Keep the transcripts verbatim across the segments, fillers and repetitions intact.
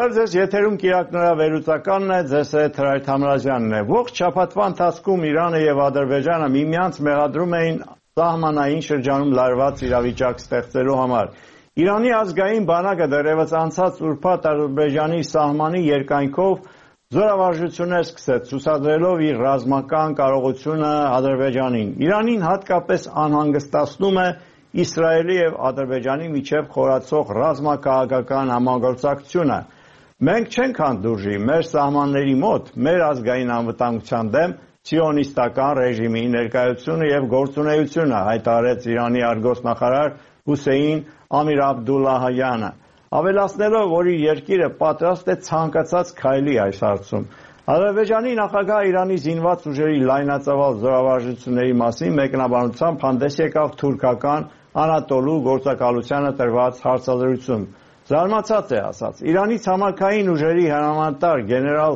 Բարև ձեզ, եթերում Կիրակնորա վերլուծականն է, ձեզ հետ Հրայր Թամրազյանն է։ Ողջ շաբաթվա ընթացքում Իրանը եւ Ադրբեջանը միմյանց մեղադրում էին սահմանային շրջանում լարված իրավիճակ ստեղծելու համար։ Իրանի ազգային բանակը դեռևս անցած ուրբաթ Ադրբեջանի սահմանի երկայնքով զորավարժություններ սկսեց, ցուցադրելով իր ռազմական կարողությունը Ադրբեջանին։ Իրանին հատկապես անհանգստացնում է Իսրայելի եւ Ադրբեջանի միջև խորացող ռազմաքաղաքական համագործակցությունը։ Մենք չենք հանդուրժի մեր սահմանների մոտ մեր ազգային անվտանգության դեմ սիոնիստական ռեժիմի ներկայությունը եւ գործունեությունը, հայտարարեց Իրանի արտգործնախարար Հուսեյն Ամիր Աբդուլլահյանը, ավելացնելով, որ իր երկիրը պատրաստ է ցանկացած քայլի այս հարցում։ Ադրբեջանի նախագահ Իրանի զինված ուժերի լայնածավալ զորավարժությունների մասին մեկնաբանությամբ հանդես եկավ թուրքական Անատոլու գործակալությանը տրված հարցազրույցում։ Զարմացած է ասաց. Իրանից համակային ուժերի հրամանատար գեներալ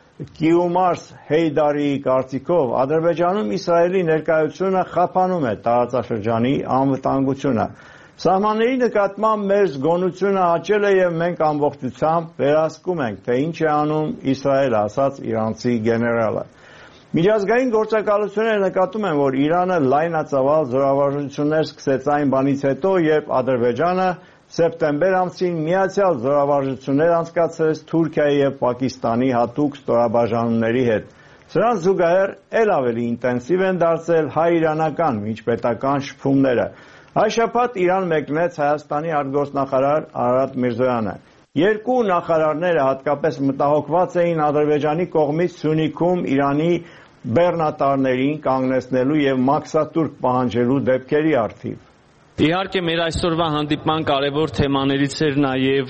Կիումարս Հեյդարիի կարծիքով Ադրբեջանում Իսրայելի ներկայությունը խափանում է տարածաշրջանի անվտանգությունը։ Սահմանների նկատմամբ մեր զգոնությունը աճել է եւ մենք ամբողջությամբ վերահսկում ենք, թե ինչ է անում Իսրայելը, ասաց իրանցի գեներալը։ Միջազգային գործակալությունները նկատում են, որ Իրանը լայնածավալ զորավարժություններ սկսեց այն բանից հետո, երբ Ադրբեջանը սեպտեմբեր ամսին միացյալ զորավարժություններ անցկացրեց Թուրքիայի եւ Պակիստանի հատուկ ստորաբաժանումների հետ։ Սրանց զուգահեռ ել ավելի ինտենսիվ են դարձել հայ-իրանական միջպետական շփումները։ Այս շաբաթ Իրան մեկնեց Հայաստանի արտգործնախարար Արարատ Միրզոյանը։ Երկու նախարարները հատկապես մտահոգված էին Ադրբեջանի կողմից Սյունիքում Իրանի բեռնատարներին կանգնեցնելու եւ մաքսատուրք պահանջելու դեպքերի առթիվ։ Իհարկե մեր այսօրվա հանդիպման կարևոր թեմաներից էր նաև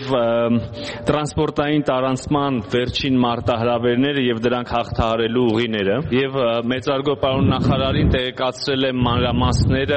տրանսպորտային տարանցման վերջին մարտահրավերները եւ դրանք հաղթահարելու ուղիները եւ մեծարգո պարոն նախարարին տեղեկացրել եմ մանրամասները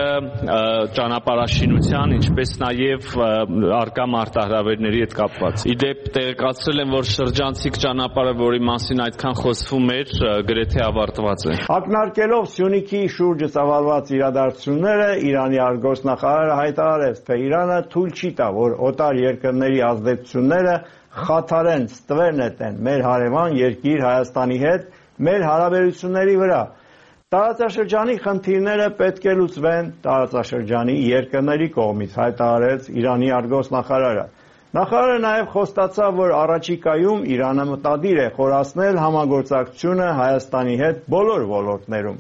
ճանապարհաշինության, ինչպես նաև արկա մարտահրավերների հետ կապված։ Իդեպ տեղեկացրել եմ, որ շրջանցիկ ճանապարհը, որի մասին այդքան խոսվում էր, գրեթե ավարտված է։ Ակնարկելով Սյունիքի շուրջը ծավալված իրադարձությունները, Իրանի արտգործնախարար հայտարարեց, թե Իրանը թույլ չի տա, որ օտար երկրների ազդեցությունները խաթարեն, ստվեր նետեն մեր հարևան երկիր Հայաստանի հետ մեր հարաբերությունների վրա։ Տարածաշրջանի խնդիրները պետք է լուծվեն տարածաշրջանի երկրների կողմից, հայտարարեց Իրանի արտգործնախարարը։ Նախարարը նաև խոստացավ, որ առաջիկայում Իրանը մտադիր է խորացնել համագործակցությունը Հայաստանի հետ բոլոր ոլորտներում։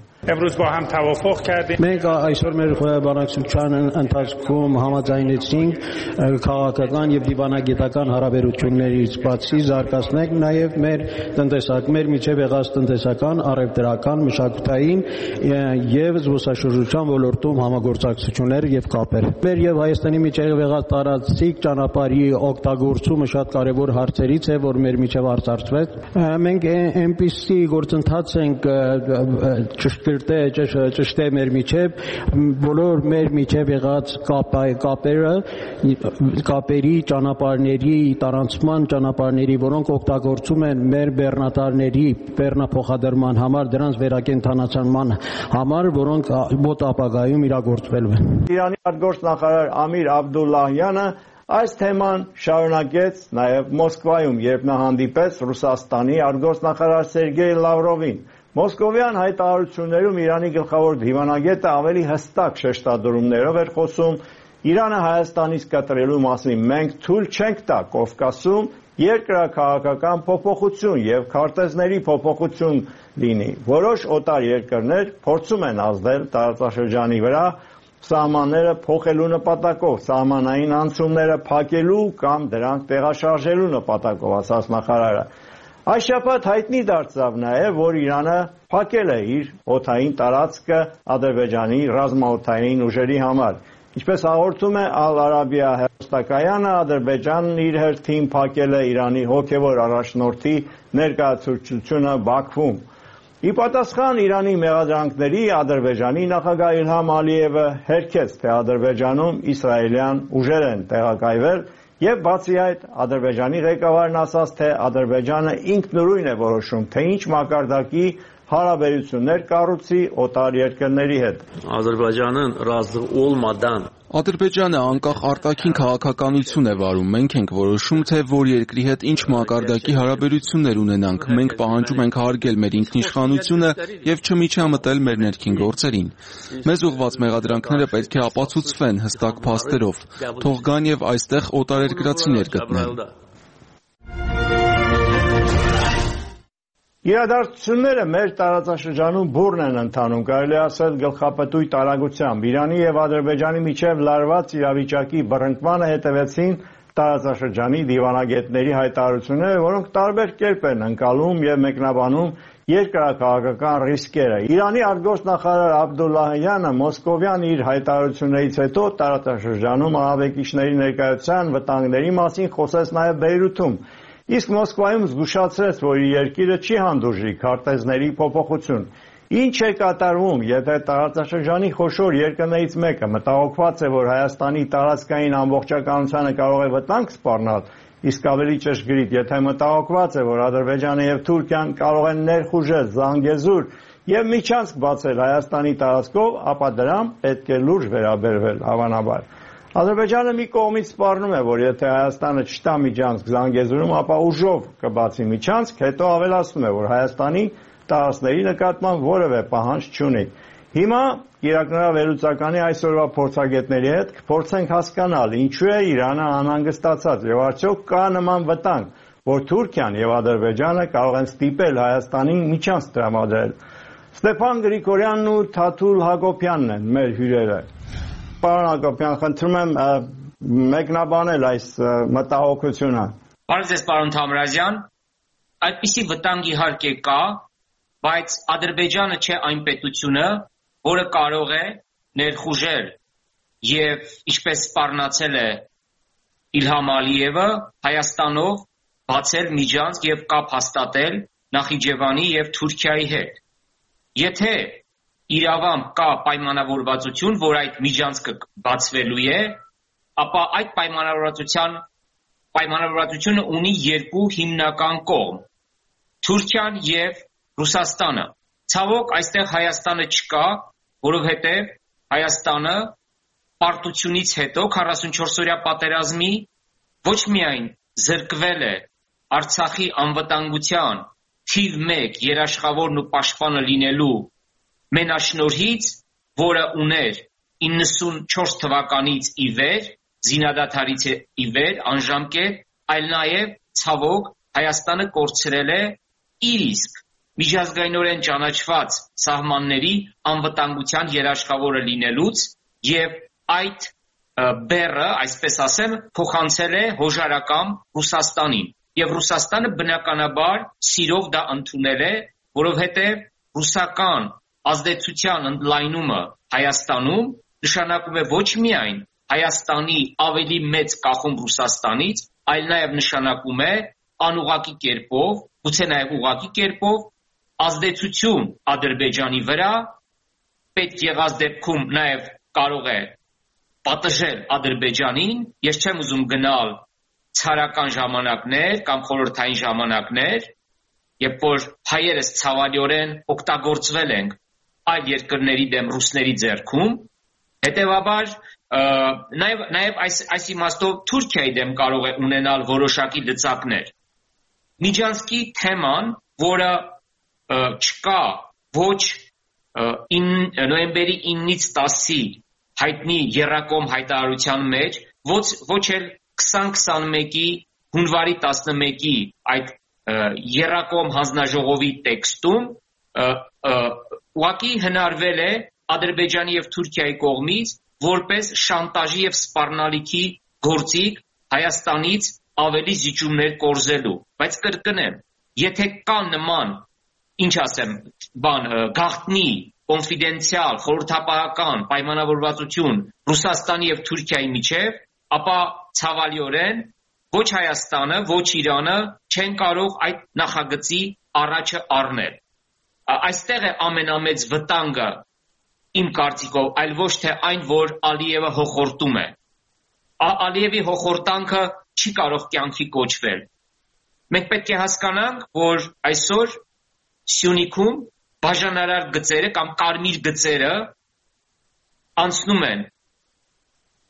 Մենք այսօր մեր բանակցության ընթացքում համաձայնեցինք քաղաքական եւ դիվանագիտական հարաբերություններից բացի զարգացնել նաեւ մեր տնտեսական, մեր միջև եղած տնտեսական, առևտրական, մշակութային եւ զբոսաշրջության ոլորտում համագործակցություններ եւ կապեր։ Մեր եւ Հայաստանի միջև եղած տարածիկ ճանապարհի օգտագործումը շատ կարեւոր հարցերից է, որ մեր միջև արծարծվեց։ Մենք այնպիսի գործընթաց ենք ճշգրիտ ճշտե մեր միջև բոլոր մեր միջև եղած կապերը կապերի ճանապարհների տարանցման ճանապարհների, որոնք օգտագործում են մեր բեռնատարների բեռնափոխադրման համար, դրանց վերակենդանացման համար, որոնք մոտ ապագայում իրագործվելու են։ Իրանի արտգործնախարար Ամիր Աբդուլլահյանը այս թեման շարունակեց նաև Մոսկվայում, երբ նա հանդիպեց Ռուսաստանի արտգործնախարար Սերգեյ Լավրովին։ Մոսկովյան հայտարարություններում Իրանի գլխավոր դիվանագետը ավելի հստակ շեշտադրումներով էր խոսում Իրանը Հայաստանից կտրելու մասին։ Մենք թույլ չենք տա Կովկասում երկրաքաղաքական փոփոխություն եւ քարտեզների փոփոխություն լինի։ Որոշ օտար երկրներ փորձում են ազդել տարածաշրջանի վրա սահմանները փոխելու նպատակով, սահմանային անցումները փակելու կամ դրանք տեղաշարժելու նպատակով, ասաց նախարարը։ Այս շաբաթ հայտնի դարձավ նաև, որ Իրանը փակել է իր օդային տարածքը Ադրբեջանի ռազմաօդային ուժերի համար։ Ինչպես հաղորդում է Ալ-Արաբիա հեռուստակայանը, Ադրբեջանն իր հերթին փակել է Իրանի հոգևոր առաջնորդի ներկայացուցչությունը Բաքվում։ Ի պատասխան Իրանի մեղադրանքների Ադրբեջանի նախագահ Իլհամ Ալիևը հերքեց, թե Ադրբեջանում իսրայելյան ուժեր են տեղակայվել եւ բացի այդ Ադրբեջանի ղեկավարն ասաց, թե Ադրբեջանը ինքնուրույն է որոշում, թե ինչ մակարդակի հարաբերություններ կառուցի օտար երկրների հետ։ Azərbaycanın razı olmadan Ադրբեջանը անկախ արտաքին քաղաքականություն է վարում, մենք ենք որոշում, թե որ երկրի հետ ինչ մակարդակի հարաբերություններ ունենանք, մենք պահանջում ենք հարգել մեր ինքնիշխանությունը և չմիջամտել մեր ներքին գործերին։ Մեզ ուղղված մեղադրանքները պետք է ապացուցվեն հստակ փաստերով, թող գան և այստեղ օտարերկրացիներ գտնեն։ Իրադարձությունները մեր տարածաշրջանում բուռն են ընթանում, կարելի ասել գլխապտույտ արագությամբ։ Իրանի և Ադրբեջանի միջև լարված իրավիճակի բռնկմանը հետևեցին տարածաշրջանի դիվանագետների հայտարարությունները, որոնք տարբեր կերպ են ընկալում և մեկնաբանում երկրաքաղաքական ռիսկերը։ Իրանի արտգործնախարար Աբդուլլահյանը մոսկովյան իր հայտարարություններից հետո տարածաշրջանում ահաբեկիչների ներկայության վտանգների մասին խոսեց նաև Բեյրութում, իսկ Մոսկվայում զգուշացրեց, որ իր երկիրը չի հանդուրժի քարտեզների փոփոխություն։ Ինչ է կատարվում, եթե տարածաշրջանի խոշոր երկրներից մեկը մտահոգված է, որ Հայաստանի տարածքային ամբողջականությանը կարող է վտանգ սպառնալ, իսկ ավելի ճշգրիտ, եթե մտահոգված է, որ Ադրբեջանը և Թուրքիան կարող են ներխուժել Զանգեզուր և միջանցք բացել Հայաստանի տարածքով, ապա դրան պետք է լուրջ վերաբերվել, հավանաբար։ Ադրբեջանը մի կողմից սպառնում է, որ եթե Հայաստանը չտա միջանցք Զանգեզուրում, ապա ուժով կբացի միջանցք, հետո ավելացնում է, որ Հայաստանի տարածքների նկատմամբ որևէ պահանջ չունի։ Հիմա Իրաքնահավերուցականի այսօրվա փորձագետների հետ կփորձենք հասկանալ, ինչու է Իրանը անհանգստացած և արդյոք կա նման վտանգ, որ Թուրքիան և Ադրբեջանը կարող են ստիպել Հայաստանին միջանցք տրամադրել։ Ստեփան Գրիգորյանն ու Թաթուլ Հակոբյանն են մեր հյուրերը։ Պարոն Հակոբյան, խնդրում եմ մեկնաբանել այս մտահոգությունը։ Բարև ձեզ, պարոն Թամրազյան, այդպիսի վտանգ իհարկե կա, բայց Ադրբեջանը չէ այն պետությունը, որը կարող է ներխուժել և ինչպես սպառնացել է Իլհամ Ալիևը, Հայաստանով բացել միջանցք և կապ հաստատել Նախիջևանի և Թուրքիայի հետ։ Եթե իրավամբ կա պայմանավորվածություն, որ այդ միջանցքը բացվելու է, ապա այդ պայմանավորվածության պայմանավորվածությունը ունի երկու հիմնական կողմ՝ Թուրքիան և Ռուսաստանը։ Ցավոք, այստեղ Հայաստանը չկա, որովհետև Հայաստանը պարտությունից հետո քառասունչորսօրյա պատերազմի ոչ միայն զրկվել է Արցախի անվտանգության թիվ մեկ երաշխավորն ու պաշտպանը լինելու մենաշնորհից, որը ուներ իննսունչորս թվականից ի վեր, զինադադարից ի վեր, անժամկետ, այլ նաև ցավոք Հայաստանը կորցրել է իր իսկ միջազգայինորեն ճանաչված սահմանների անվտանգության երաշխավորը լինելուց և այդ բեռը, այսպես ասեմ, փոխանցել է հոժարակամ Ռուսաստանին։ Եվ Ռուսաստանը բնականաբար սիրով դա ընդունել է, որովհետև ռուսական ազդեցության ընդլայնումը Հայաստանում նշանակում է ոչ միայն Հայաստանի ավելի մեծ կախում Ռուսաստանից, այլ նաև նշանակում է անուղղակի կերպով, գուցե նաև ուղղակի կերպով ազդեցություն Ադրբեջանի վրա, պետք եղած դեպքում նաև կարող է պատժել Ադրբեջանին, ես չեմ ուզում գնալ ցարական ժամանակներ կամ խորհրդային ժամանակներ, երբ որ հայերս ցավալիորեն օգտագործվել ենք այլ երկրների դեմ ռուսների ձեռքում, հետևաբար նաև, նաև այս, այս իմաստով Թուրքիայի դեմ կարող է ունենալ որոշակի լծակներ։ Միջանցքի թեման, որը չկա ոչ նոյեմբերի իննից տասի հայտնի եռակողմ հայտարարության մեջ, ոչ, ոչ էլ քսան քսանմեկի հունվարի տասնմեկի այդ եռակողմ հանձնաժողովի տեքստում ուղղակի հնարվել է Ադրբեջանի և Թուրքիայի կողմից որպես շանտաժի և սպառնալիքի գործիք Հայաստանից ավելի զիջումներ կորզելու։ Բայց կրկնեմ, եթե կա նման, ինչ ասեմ, բան գաղտնի, կոնֆիդենցիալ, խորհրդապահական պայմանավորվածություն Ռուսաստանի և Թուրքիայի միջև, ապա ցավալիորեն ոչ Հայաստանը, ոչ Իրանը չեն կարող այդ նախագծի առաջը առնել։ Այստեղ է ամենամեծ վտանգը իմ կարծիքով, այլ ոչ թե այն, որ Ալիևը հոխորտում է։ Ալիևի հոխորտանքը չի կարող կյանքի կոչվել։ Մենք պետք է հասկանանք, որ այսօր Սյունիքում բաժանարար գծերը կամ կարմիր գծերը անցնում են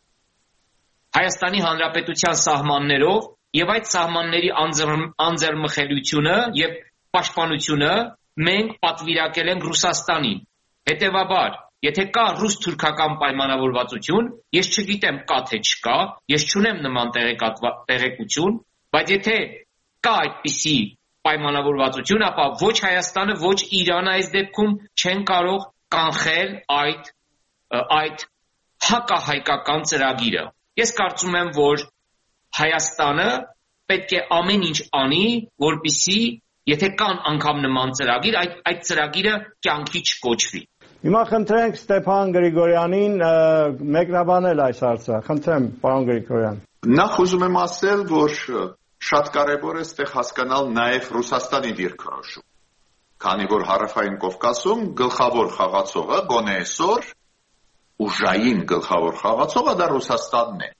Հայաստանի Հանրապետության սահմաններով եւ այդ սահմանների անձեռմխելիությունը եւ պաշտպանությունը մենք պատվիրակել ենք Ռուսաստանին։ Հետևաբար, եթե կա ռուս-թուրքական պայմանավորվածություն, ես չգիտեմ կա թե չկա, ես չունեմ նման տեղեկություն, բայց եթե կա այդպիսի պայմանավորվածություն, ապա ոչ Հայաստանը, ոչ Իրանը այս դեպքում չեն կարող կանխել այդ այդ հակահայկական ծրագիրը։ Ես կարծում եմ, որ Հայաստանը պետք է ամեն ինչ անի, որպեսզի եթե կան անգամ նման ծրագիր, այդ այդ ծրագիրը կյանքի չկոչվի։ Հիմա խնդրենք Ստեփան Գրիգորյանին մեկնաբանել այս հարցը։ Խնդրեմ, պարոն Գրիգորյան։ Նախ ուզում եմ ասել, որ շատ կարևոր է այստեղ հասկանալ նաև Ռուսաստանի դիրքորոշում։ Քանի որ Հարավային Կովկասում գլխավոր խաղացողը գոնե այսօր ուժային գլխավոր խաղացողը դա Ռուսաստանն է։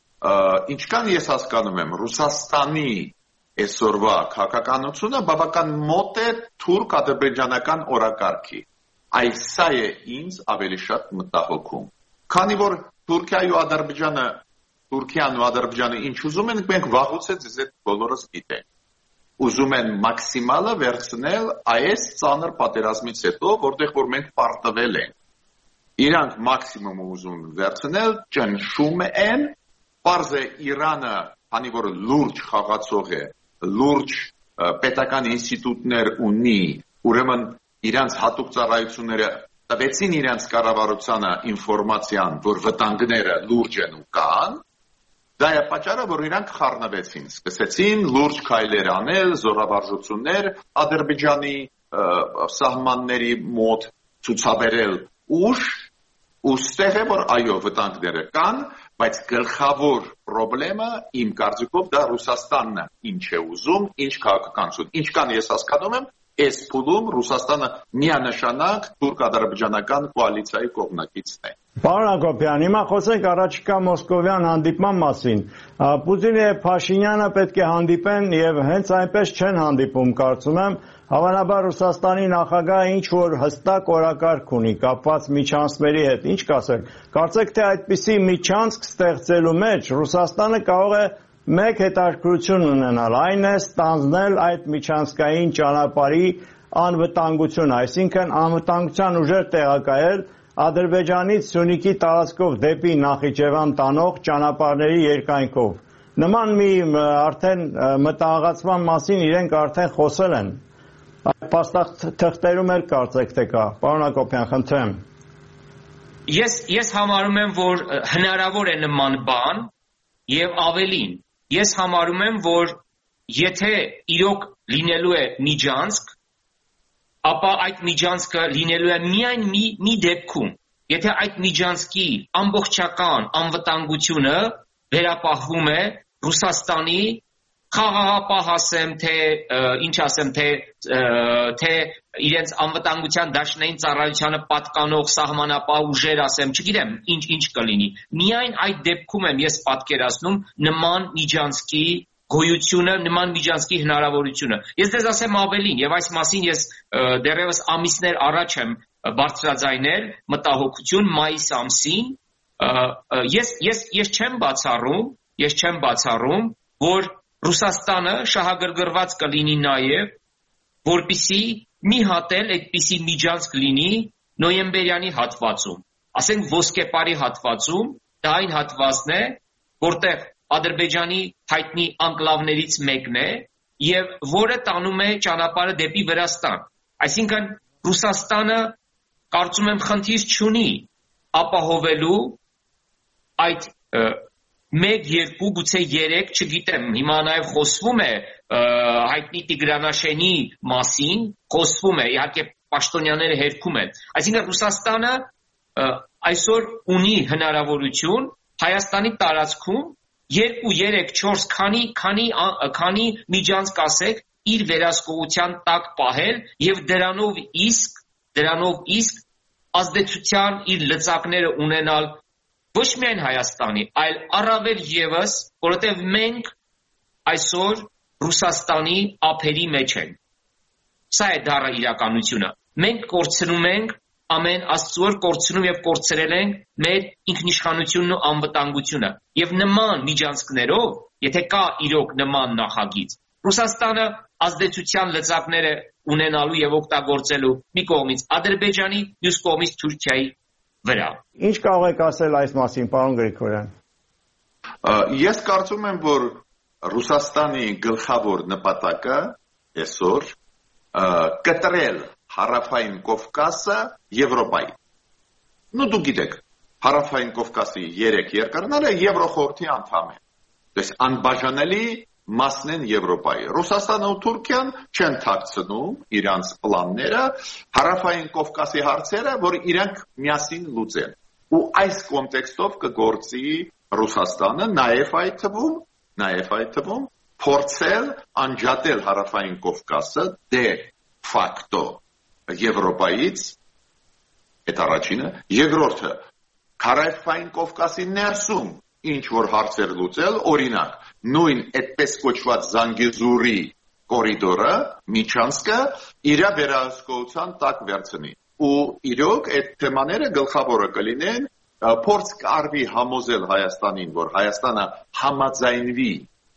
Ինչքան ես հասկանում եմ, Ռուսաստանի այսօրվա քաղաքականությունը բավական մոտ է թուրք-ադրբեջանական օրակարգի։ Այս սա է ինձ ավելի շատ մտահոգում։ Քանի որ Թուրքիայի ու Ադրբեջանը Թուրքիան ու Ադրբեջանը ինչ ուզում են, մենք վաղուց է ձեզ այդ բոլորս գիտենք։ Ուզում են մաքսիմալը վերցնել այս ծանր պատերազմից հետո, որտեղ որ մենք պարտվել ենք։ Իրանք մաքսիմումը ուզում վերցնել, ճնշում են, պարզ է Իրանը, քանի որ լուրջ խաղացող է, լուրջ պետական ինստիտուտներ ունի, ուրեմն իրանց հատուկ ծառայությունները տվեցին իրանց կառավարությանը ինֆորմացիան, որ վտանգները լուրջ են ու կան, դա է պատճառը, որ իրանք խառնվեցին, սկսեցին լուրջ քայլեր անել, զորավարժություններ Ադրբեջանի սահմանների մոտ ցուցաբերել ուժ, ու ստեղ է, որ այո, վտանգները կան, բայց գլխավոր խնդիրը իմ կարծիքով դա Ռուսաստանն է, ինչ է ուզում, ինչ քաղաքականություն։ Ինչքան ես հասկանում եմ, այս փուլում Ռուսաստանը միանշանակ թուրք-ադրբեջանական կոալիցիայի կողմնակիցն է։ Պարոն Հակոբյան, հիմա խոսենք առաջիկա մոսկովյան հանդիպման մասին։ Պուտինը եւ Փաշինյանը պետք է հանդիպեն եւ հենց այնպես չեն հանդիպում, կարծում եմ, հավանաբար Ռուսաստանի նախագահը ինչ որ հստակ օրակարգ ունի կապված միջանցքների հետ։ Ինչ կասեք։ Կարծեք թե այդպիսի միջանցք ստեղծելու մեջ Ռուսաստանը կարող է մեկ հետաքրքրություն ունենալ, այն է ստանձնել այդ միջանցքային ճանապարհի անվտանգությունը, այսինքն անվտանգության ուժեր տեղակայել Ադրբեջանից Սյունիքի տարածքով դեպի Նախիջևան տանող ճանապարհների երկայնքով։ Նման մի արդեն մտահղացման մասին իրենք արդեն խոսել են։ Փաստաթղթերում էլ կարծեք թե կա։ Պարոն Հակոբյան, խնդրեմ։ Ես ես համարում եմ, որ հնարավոր է նման բան եւ ավելին։ Ես համարում եմ, որ եթե իրոք լինելու է միջանցք, ապա այդ միջանցքը լինելու է միայն մի, մի դեպքում, եթե այդ միջանցքի ամբողջական անվտանգությունը վերապահվում է Ռուսաստանի խաղաղապահ ասեմ, թե ինչ ասեմ, թե թե իրենց անվտանգության դաշնային ծառայությանը պատկանող սահմանապահ ուժեր ասեմ, չգիտեմ, ինչ ինչ կլինի։ Միայն այդ դեպքում եմ ես պատկերացնում նման միջանցքի գոյությունը, նման միջանցքի հնարավորությունը։ Ես դες ասեմ ավելին, եւ այս մասին ես դեռևս ամիսներ առաջ եմ բարձրաձայնել մտահոգություն մայիս ամսին, ես ես ես չեմ բացառում, ես չեմ բացառում, որ Ռուսաստանը շահագրգռված կլինի նաեւ, որպիսի մի հատ էլ այդպիսի միջանցք լինի նոյեմբերյանի հատվածում, ասենք ոսկեպարի հատվածում, դա այն հատվածն է, որտեղ Ադրբեջանի հայտնի անկլավներից մեկն է եւ որը տանում է ճանապարհը դեպի Վրաստան։ Այսինքն Ռուսաստանը կարծում եմ խնդիր չունի ապահովելու այդ մեկ, երկու, գուցե երեք, չգիտեմ, հիմա նաեւ խոսվում է հայտնի Տիգրանաշենի մասին, խոսվում է, իհարկե պաշտոնյաները հերքում են։ Այսինքն Ռուսաստանը այսօր ունի հնարավորություն Հայաստանի տարածքում երկու, երեք, չորս քանի քանի քանի միջանցք ասեք իր վերահսկողության տակ պահել եւ դրանով իսկ դրանով իսկ ազդեցության իր լծակները ունենալ ոչ միայն Հայաստանի, այլ առավել եւս, որովհետեւ մենք այսօր Ռուսաստանի ափերի մեջ ենք։ Սա է դառը իրականությունը։ Մենք կորցնում ենք ամեն Աստծուր կորցնում եւ կորցրել ենք մեր ինքնիշխանությունն ու անվտանգությունը եւ նման միջանցքներով եթե կա իրոք նման նախագիծ Ռուսաստանը ազդեցության լծակները ունենալու եւ օգտագործելու մի կողմից Ադրբեջանի մյուս կողմից Թուրքիայի վրա Ինչ կարող եք ասել այս մասին պարոն Գրիգորյան Ես կարծում եմ որ Ռուսաստանի գլխավոր նպատակը այսօր կտրել Հարավային Կովկասը Եվրոպայի։ Ну դուք գիտեք, Հարավային Կովկասի երեք երկրները Եվրոխորհրդի անդամ են։ Դες անբաժանելի մասն են Եվրոպայի։ Ռուսաստանը ու Թուրքիան չեն թաքցնում իրանց պլանները Հարավային Կովկասի հարցերը, որ իրանք միասին լուծեն։ Ու այս կոնտեքստով կգործի Ռուսաստանը նաև այդ թվում, նաև այդ թվում փորձել անջատել Հարավային Կովկասը դե ֆակտո Եվրոպայից այդ առաջինը, երկրորդը Հարավային Կովկասի ներսում ինչ որ հարցեր լուծել, օրինակ, նույն այդպես կոչված Զանգեզուրի կորիդորը, միջանցքը իր վերահսկողության տակ վերցնի։ Ու իրոք այդ թեմաները գլխավորը կլինեն, փորձ կարվի համոզել Հայաստանին, որ Հայաստանը համաձայնվի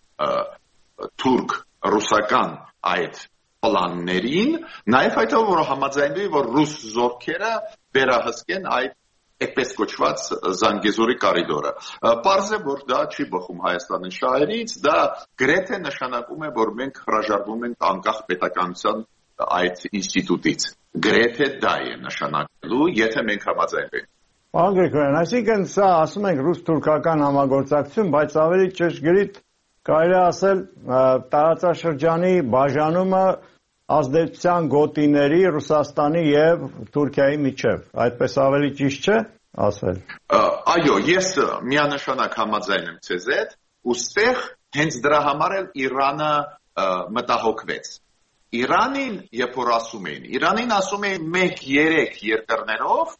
թուրք-ռուսական այդ պլաններին, նաև այդ որ համաձայնվի, որ ռուս զորքերը վերահսկեն այդ այդպես կոչված Զանգեզուրի կորիդորը։ Պարզ է, որ դա չի բխում Հայաստանի շահերից, դա գրեթե նշանակում է, որ մենք հրաժարվում ենք անկախ պետականության այդ ինստիտուտից։ Գրեթե դա է նշանակելու, եթե մենք համաձայնվենք։ Պարոն Գրիգորյան, այսինքն սա ասում ենք ռուս-թուրքական համագործակցություն, բայց ավելի ճշգրիտ կարելի է ասել տարածաշրջանի բաժանումը ազդեցության գոտիների Ռուսաստանի եւ Թուրքիայի միջև։ Այդպես ավելի ճիշտ չէ ասել։ Այո, ես միանշանակ համաձայն եմ ցեզ հետ, ուստեղ հենց դրա համար էլ Իրանը մտահոգվեց։ Իրանին, երբ որ ասում էին, Իրանին ասում էին մենք երեք երկրներով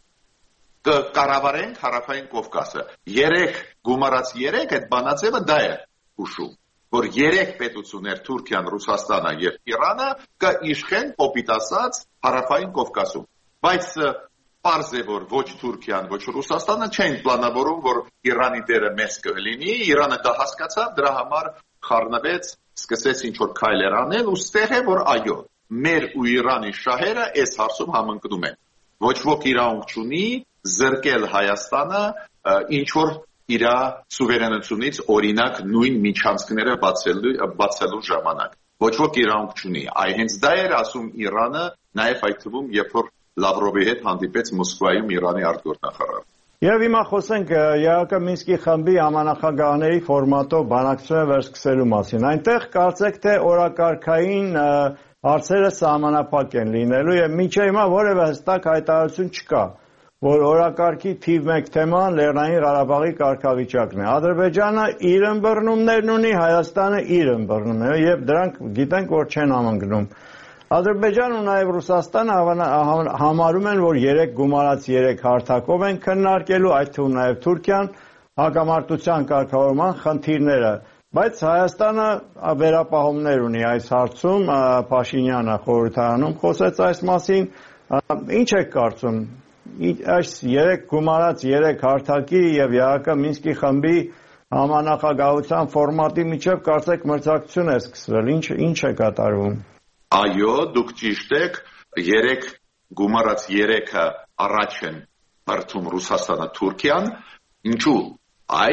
կկառավարենք Հարավային Կովկասը։ Երեք գումարած երեք այդ բանաձևը դա է հուշում, որ երեք պետություններ Թուրքիան, Ռուսաստանը եւ Իրանը կիշխեն կոպիտ ասած Հարավային Կովկասում։ Բայց պարզ է, որ ոչ Թուրքիան, ոչ Ռուսաստանը չեն պլանավորում, որ Իրանի դերը մեծ կլինի, Իրանը դա հասկացավ, դրա համար խառնվեց, սկսեց ինչ որ քայլեր անել ու ստեղ է, որ այո, մեր ու Իրանի շահերը այս հարցում համընկնում են։ Ոչ ոք իրավունք չունի զրկել Հայաստանը ինչ որ իր սուվերենությունից օրինակ նույն միջանցքները բացելու բացելու ժամանակ ոչ ոք իրավունք չունի այ հենց դա էր ասում Իրանը նաև այդ թվում երբ որ Լավրովի հետ հանդիպեց Մոսկվայում Իրանի արտգործնախարարը Եվ հիմա խոսենք ԵԱՀԿ Մինսկի խմբի համանախագահների ֆորմատով բանակցությունը վերսկսելու մասին այնտեղ կարծեք թե օրակարգային հարցերը սահմանափակ են լինելու եւ մինչեւ հիմա որևէ հստակ հայտարարություն չկա որ օրակարգի թիվ մեկ թեման Լեռնային Ղարաբաղի կարգավիճակն է։ Ադրբեջանը իր ըմբռնումներն ունի, Հայաստանը իր ըմբռնումները եւ դրանք գիտենք որ չեն համընկնում։ Ադրբեջանը ու նաեւ Ռուսաստանը համարում են որ երեք գումարած երեք հարթակով են քննարկելու, այդ թվում նաեւ Թուրքիան հակամարտության կարգավորման խնդիրները, բայց Հայաստանը վերապահումներ ունի այս հարցում, Փաշինյանը խորհրդարանում խոսեց այս մասին, ինչ եք կարծում այս երեք գումարած երեք հարթակի եւ ԵԱՀԿ Մինսկի խմբի համանախագահության ֆորմատի միջև կարծեք մրցակցություն է սկսվել, ինչ ինչ է կատարվում։ Այո, դուք ճիշտ եք, երեք գումարած երեքը առաջ են բերում Ռուսաստանը, Թուրքիան, ինչու՞։ Այ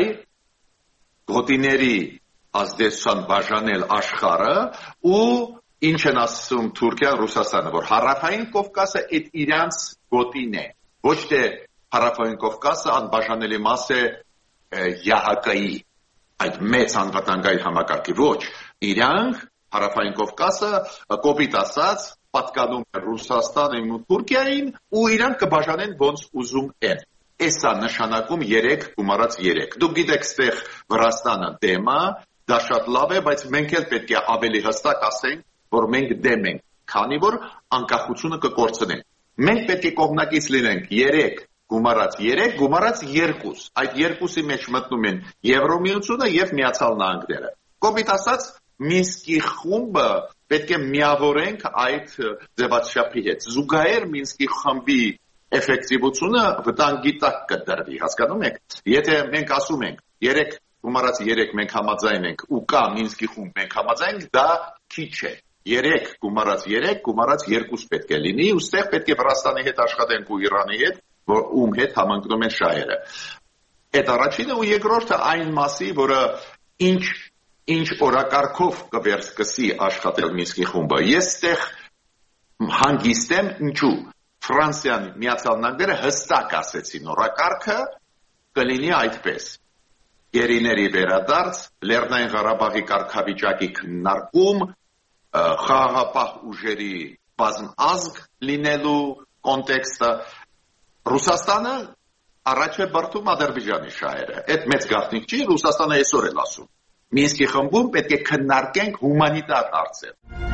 գոտիների ազդեցության բաժանել աշխարհը ու ինչ են ասում Թուրքիան, Ռուսաստանը, որ Հարավային Կովկասը այդ իրանց գոտին է։ Ոչ թե Հարավային Կովկասը անբաժանելի մաս է ԵԱՀԿ-ի այդ մեծ անվտանգային համակարգի, ոչ, իրանք Հարավային Կովկասը կոպիտ ասած պատկանում է Ռուսաստանին ու Թուրքիային ու իրանք կբաժանեն ոնց ուզում են։ Էսա նշանակում երեք գումարած երեք։ Դուք գիտեք, ստեղ Վրաստանը դեմ է, դա շատ լավ է, բայց մենք էլ պետք է ավելի հստակ ասենք, որ մենք դեմ ենք, քանի որ անկախությունը կկորցնենք։ Մենք պետք է կողմնակից լինենք երեք գումարած երեք գումարած երկուս։ Այդ երկուսի մեջ մտնում են Եվրոմիությունը եւ Միացյալ Նահանգները։ Կոպիտ ասած Մինսկի խումբը պետք է միավորենք այդ ձևաչափի հետ։ Զուգահեռ Մինսկի խմբի էֆեկտիվությունը վտանգի տակ կդրվի, հասկանում եք։ Եթե մենք ասում ենք երեք գումարած երեք մենք համաձայն ենք ու կա Մինսկի խումբ մենք համաձայն ենք, դա քիչ է։ երեք գումարած երեք գումարած երկու պետք է լինի, ուստեղ պետք է Վրաստանի հետ աշխատենք ու Իրանի հետ, որ ում հետ համընկնում են շահերը։ Այդ առաջինը ու երկրորդը այն մասի, որը ինչ ինչ օրակարգով կվերսկսի աշխատել Մինսկի խումբը։ Ես ստեղ հանգիստ եմ, ինչու։ Ֆրանսիան, Միացյալ Նահանգները հստակ ասեցին օրակարգը կլինի այդպես։ Գերիների վերադարձ, Լեռնային Ղարաբաղի կարգավիճակի քննարկում, խաղաղապահ ուժերի բազմազգ լինելու կոնտեքստը, Ռուսաստանը առաջ է բրդում Ադրբեջանի շահերը։ Այդ մեծ գաղտնիք չի, Ռուսաստանը այսօր էլ ասում։ Մինսկի խմբում պետք է քննարկենք հումանիտար հարցեր։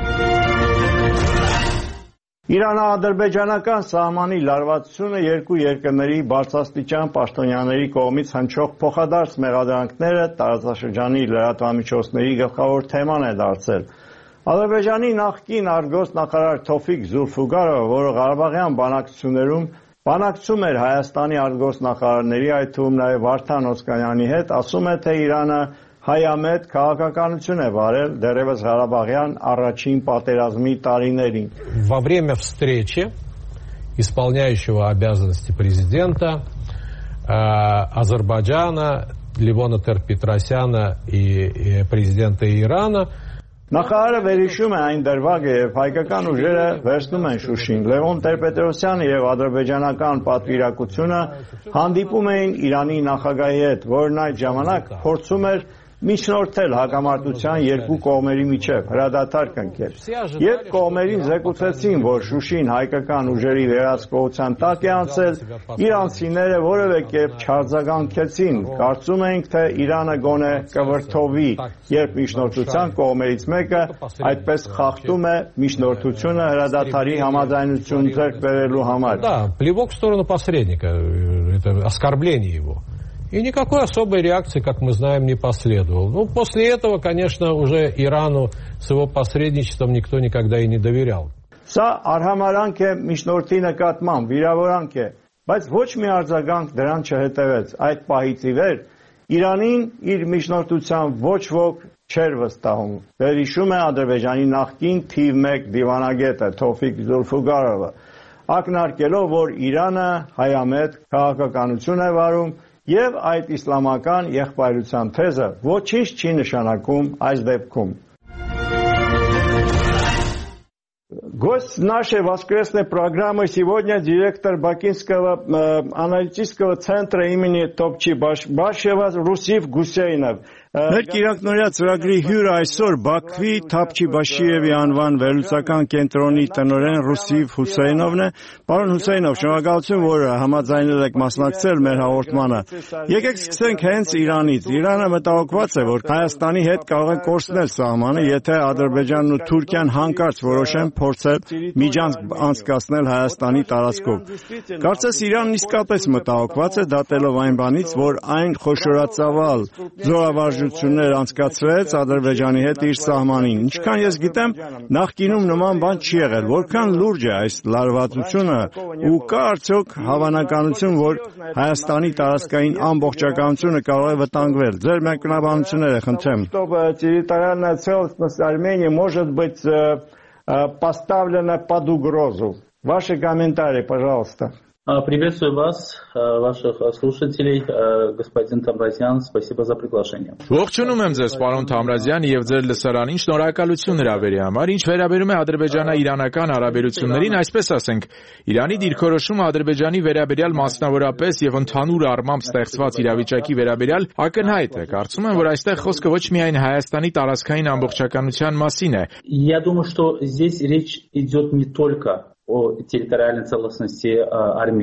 Իրано-ադրբեջանական սահմանի լարվածությունը երկու երկրների բարձրաստիճան պաշտոնյաների կողմից հնչող փոխադարձ մեղադրանքները տարածաշրջանի լրատվամիջոցների գլխավոր թեման է դարձել։ Ադրբեջանի նախկին արտգործնախարար Թոֆիկ Զուլֆուգարովը, որը Ղարաբաղյան բանակցություններում բանակցում էր Հայաստանի արտգործնախարարների, այդ թվում նաև Վարդան Օսկանյանի հետ, ասում է, թե Իրանը հայամետ քաղաքականություն է վարել դեռևս Ղարաբաղյան առաջին պատերազմի տարիներին։ Во время встречи исполняющего обязанности президента Азербайджана Левона Тер-Петросяна и президента Ирана Նախարարը վերհիշում է այն դրվագը, երբ հայկական ուժերը վերցնում են Շուշին։ Լևոն Տեր-Պետրոսյանը եւ ադրբեջանական պատվիրակությունը հանդիպում էին Իրանի նախագահի հետ, որն այդ ժամանակ փորձում էր միջնորդել հակամարտության երկու կողմերի միջև հրադադար կնքել։ Երբ կողմերին զեկուցեցին, որ Շուշին հայկական ուժերի վերահսկողության տակ է անցել, իրանցիները որևէ կերպ չարձագանքեցին, կարծում էինք, թե Իրանը գոնե կվրդովի, երբ միջնորդության կողմերից մեկը այդպես խախտում է միջնորդությունը հրադադարի համաձայնություն ձեռք բերելու համար։ Да, плевок в сторону посредника, это оскорбление его. И никакой особой реакции, как мы знаем, не последовало. Ну, после этого, конечно, уже Ирану с его посредничеством никто никогда и не доверял. Սա արհամարանք է միջնորդի նկատմամբ, վիրավորանք է, բայց ոչ մի արձագանք դրան չհետևեց։ Այդ պահից ի վեր Իրանին իր միջնորդության ոչ ոք չէր վստահում։ Վերհիշում է Ադրբեջանի նախկին թիվ մեկ դիվանագետը Թոֆիկ Զուլֆուգարովը, ակնարկելով, որ Իրանը հայամետ քաղաքականություն է վարում եւ այդ իսլամական եղբայրության թեզը ոչինչ չի нշանակում այս դեպքում։ Гость нашей воскресной программы сегодня директор Бакинского аналитического центра имени Топчи Башева Русиф Гусейнов. Մեր կիրակնորյա ծրագրի հյուրը այսօր Բաքվի Թափչի Բաշիևի անվան վերլուծական կենտրոնի տնօրեն Ռուսիվ Հուսեյնովն է։ Պարոն Հուսեյնով, շնորհակալություն, որ համաձայնել եք մասնակցել մեր հաղորդմանը։ Եկեք սկսենք հենց Իրանից։ Իրանը մտահոգված է, որ Հայաստանի հետ կարող է կորցնել սահմանը, եթե Ադրբեջանն ու Թուրքիան հանկարծ որոշեն փորձել միջանցք անցկացնել Հայաստանի տարածքով։ Կարծես Իրանն իսկապես մտահոգված է, դատելով այն բանից, որ այն խոշորածավալ զորավարժություններ անցկացրեց Ադրբեջանի հետ իր սահմանին։ Ինչքան ես գիտեմ, նախկինում նման բան չի եղել։ Որքան լուրջ է այս լարվածությունը ու կա արդյոք հավանականություն, որ Հայաստանի տարածքային ամբողջականությունը կարող է վտանգվել։ Ձեր մեկնաբանությունները խնդրեմ։ Территориальная целостность Армении может быть поставлена под угрозу. Ваши комментарии, пожалуйста. Приветствую вас, ваших слушателей, господин Тамразян, спасибо за приглашение. Ողջունում եմ ձեզ, պարոն Թամրազյան, եւ ձեր լսարանին շնորհակալություն հրավերի համար։ Ինչ վերաբերում է ադրբեջանա-իրանական հարաբերություններին, այսպես ասենք, Իրանի դիրքորոշումը Ադրբեջանի վերաբերյալ մասնավորապես եւ ընդհանուր առմամբ ստեղծված իրավիճակի վերաբերյալ ակնհայտ է։ Կարծում եմ, որ այստեղ խոսքը ոչ միայն Հայաստանի տարածքային ամբողջականության մասին է։ Я думаю, что здесь речь идет не только о территориальной целостности Армении.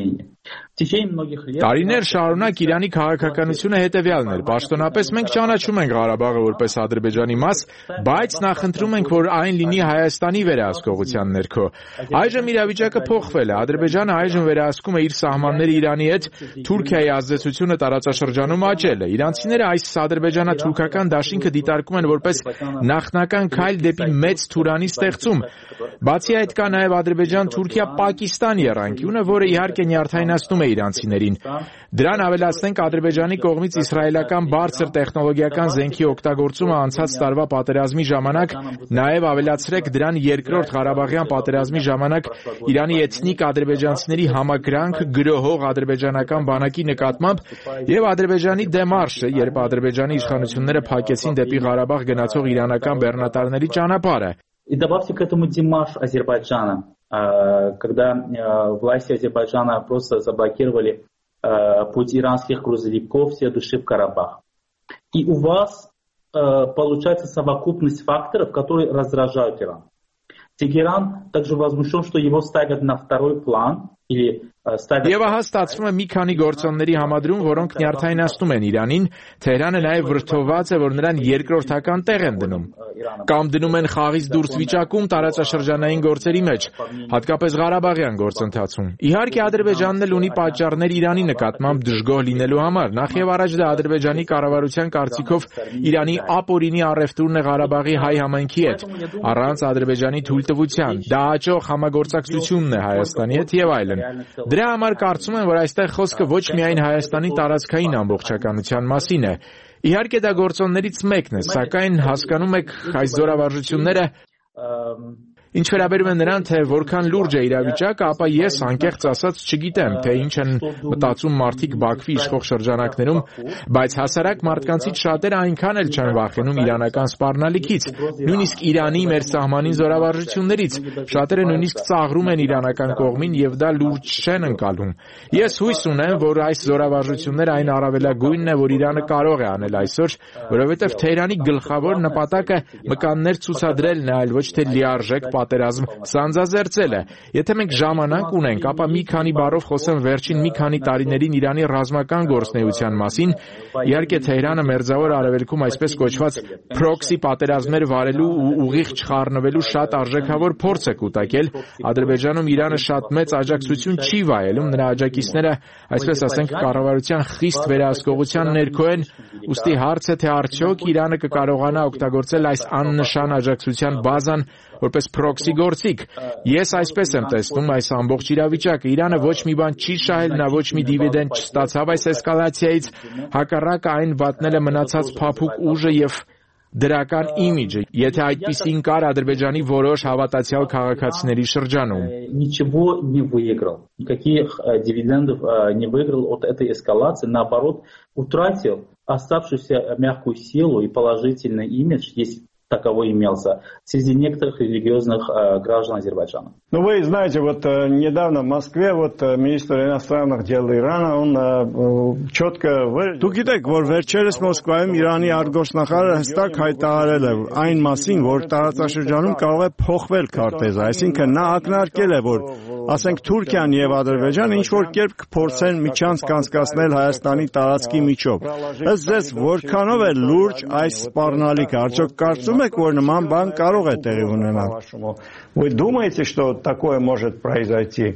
Տարիներ շարունակ Իրանի քաղաքականությունը հետևյալն էր. պաշտոնապես մենք ճանաչում ենք Ղարաբաղը որպես Ադրբեջանի մաս, բայց նախընտրում ենք, որ այն լինի Հայաստանի վերահսկողության ներքո։ Այժմ իրավիճակը փոխվել է։ Ադրբեջանը այժմ վերահսկում է իր սահմանները Իրանի հետ, Թուրքիայի ազդեցությունը տարածաշրջանում աճել է։ Իրանցիները այս ադրբեջանա-թուրքական դաշինքը դիտարկում են որպես նախնական քայլ դեպի մեծ Թուրանի ստեղծում։ Բացի այդ կա նաև Ադրբեջան-Թուրքիա-Պակիստան եռանկյունը, որը իհարկե նյարդայնացնում է իրանցիներին։ Դրան ավելացնենք Ադրբեջանի կողմից իսրայելական բարձր տեխնոլոգիական զենքի օգտագործումը անցած տարվա պատերազմի ժամանակ, նաև ավելացրեք դրան երկրորդ Ղարաբաղյան պատերազմի ժամանակ Իրանի էթնիկ ադրբեջանցիների համակրանք գրոհող ադրբեջանական բանակի նկատմամբ եւ Ադրբեջանի դեմարշը, երբ Ադրբեջանի իշխանությունները փակեցին դեպի Ղարաբաղ գնացող իրանական բեռնատարների ճանապարհը։ И добавьте к этому демарш Азербайджана, когда власти Азербайджана просто заблокировали путь иранских грузовиков с души в Карабах. И у вас получается совокупность факторов, которые раздражают Иран. Тегеран также возмущен, что его ставят на второй план. Եվ ահա ստացվում է մի քանի գործոնների համադրում, որոնք նյարդայնացնում են Իրանին, Թեհրանը նաև վրդովված է, որ նրան երկրորդական տեղ են դնում։ Կամ դնում են խաղից դուրս վիճակում տարածաշրջանային գործերի մեջ, հատկապես Ղարաբաղյան գործընթացում։ Իհարկե Ադրբեջանն էլ ունի պատճառներ Իրանի նկատմամբ դժգոհ լինելու համար, նախ եւ առաջ դա Ադրբեջանի կառավարության կարծիքով Իրանի ապօրինի առևտուրն է Ղարաբաղի հայ համայնքի հետ, առանց Ադրբեջանի թույլտվության, դա աճող համագործակցությունն է Հայաստանի հետ եւ այլն։ Դրա համար կարծում եմ, որ այստեղ խոսքը ոչ միայն Հայաստանի տարածքային ամբողջականության մասին է։ Իհարկե դա գործոններից մեկն է, սակայն հասկանում եք այս զորավարժությունները Ինչ վերաբերում է նրան, թե որքան լուրջ է իրավիճակը, ապա ես անկեղծ ասած չգիտեմ, թե ինչ են մտածում մարդիկ Բաքվի իշխող շրջանակներում, բայց հասարակ մարդկանցից շատերը այնքան էլ չեն վախենում իրանական սպառնալիքից, նույնիսկ Իրանի մեր սահմանին զորավարժություններից, շատերը նույնիսկ ծաղրում են իրանական կողմին եւ դա լուրջ չեն ընկալում։ Ես հույս ունեմ, որ այս զորավարժությունները այն առավելագույնն է, որ Իրանը կարող է անել այսօր, որովհետեւ Թեհրանի գլխավոր նպատակը մկաններ ցուցադրելն է, այլ ոչ թե լիարժեք պատերազմ սանձազերծել է։ Եթե մենք ժամանակ ունենք, ապա մի քանի բառով խոսեմ վերջին մի քանի տարիներին Իրանի ռազմական գործունեության մասին։ Իհարկե Թեհրանը մերձավոր արևելքում այսպես կոչված պրոքսի պատերազմներ վարելու ու ուղիղ չխառնվելու շատ արժեքավոր փորձ է կուտակել։ Ադրբեջանում Իրանը շատ մեծ աջակցություն չի վայելում, նրա աջակիցները, այսպես ասենք, կառավարության խիստ վերահսկողության ներքո են, ուստի հարց է, թե արդյոք Իրանը կկարողանա օգտագործել այս աննշան աջակցության բազան որպես պրոքսի գործիք։ Ես այսպես եմ տեսնում այս ամբողջ իրավիճակը։ Իրանը ոչ մի բան չի շահել, նա ոչ մի դիվիդենդ չստացավ այս էսկալացիայից, հակառակը այն վատնել է մնացած փափուկ ուժը եւ դրական իմիջը, եթե այդպիսին կար Ադրբեջանի որոշ հավատացյալ քաղաքացիների շրջանում։ Ничего не выиграл. Никаких дивидендов не выиграл от этой эскалации, наоборот, утратил оставшуюся мягкую силу и положительный имидж, если таковой имелся среди некоторых религиозных э, граждан Азербайджана. Ну, вы знаете, вот э, недавно в Москве вот э, министр иностранных дел Ирана, он э, четко... Դուք գիտեք, որ վերջերս Մոսկվայում Իրանի արտգործնախարարը հստակ հայտարարել է այն մասին, որ տարածաշրջանում կարող է փոխվել քարտեզը, այսինքն նա ակնարկել է, որ ասենք Թուրքիան եւ Ադրբեջանը ինչ որ կերպ կփորձեն միջանցք անցկացնել Հայաստանի տարածքի միջով։ Ըստ ձեզ որքանով է լուրջ այս սպառնալիքը, արդյոք կարծում եք, որ նման բան կարող է տեղի ունենալ։ Вы думаете, что такое может произойти?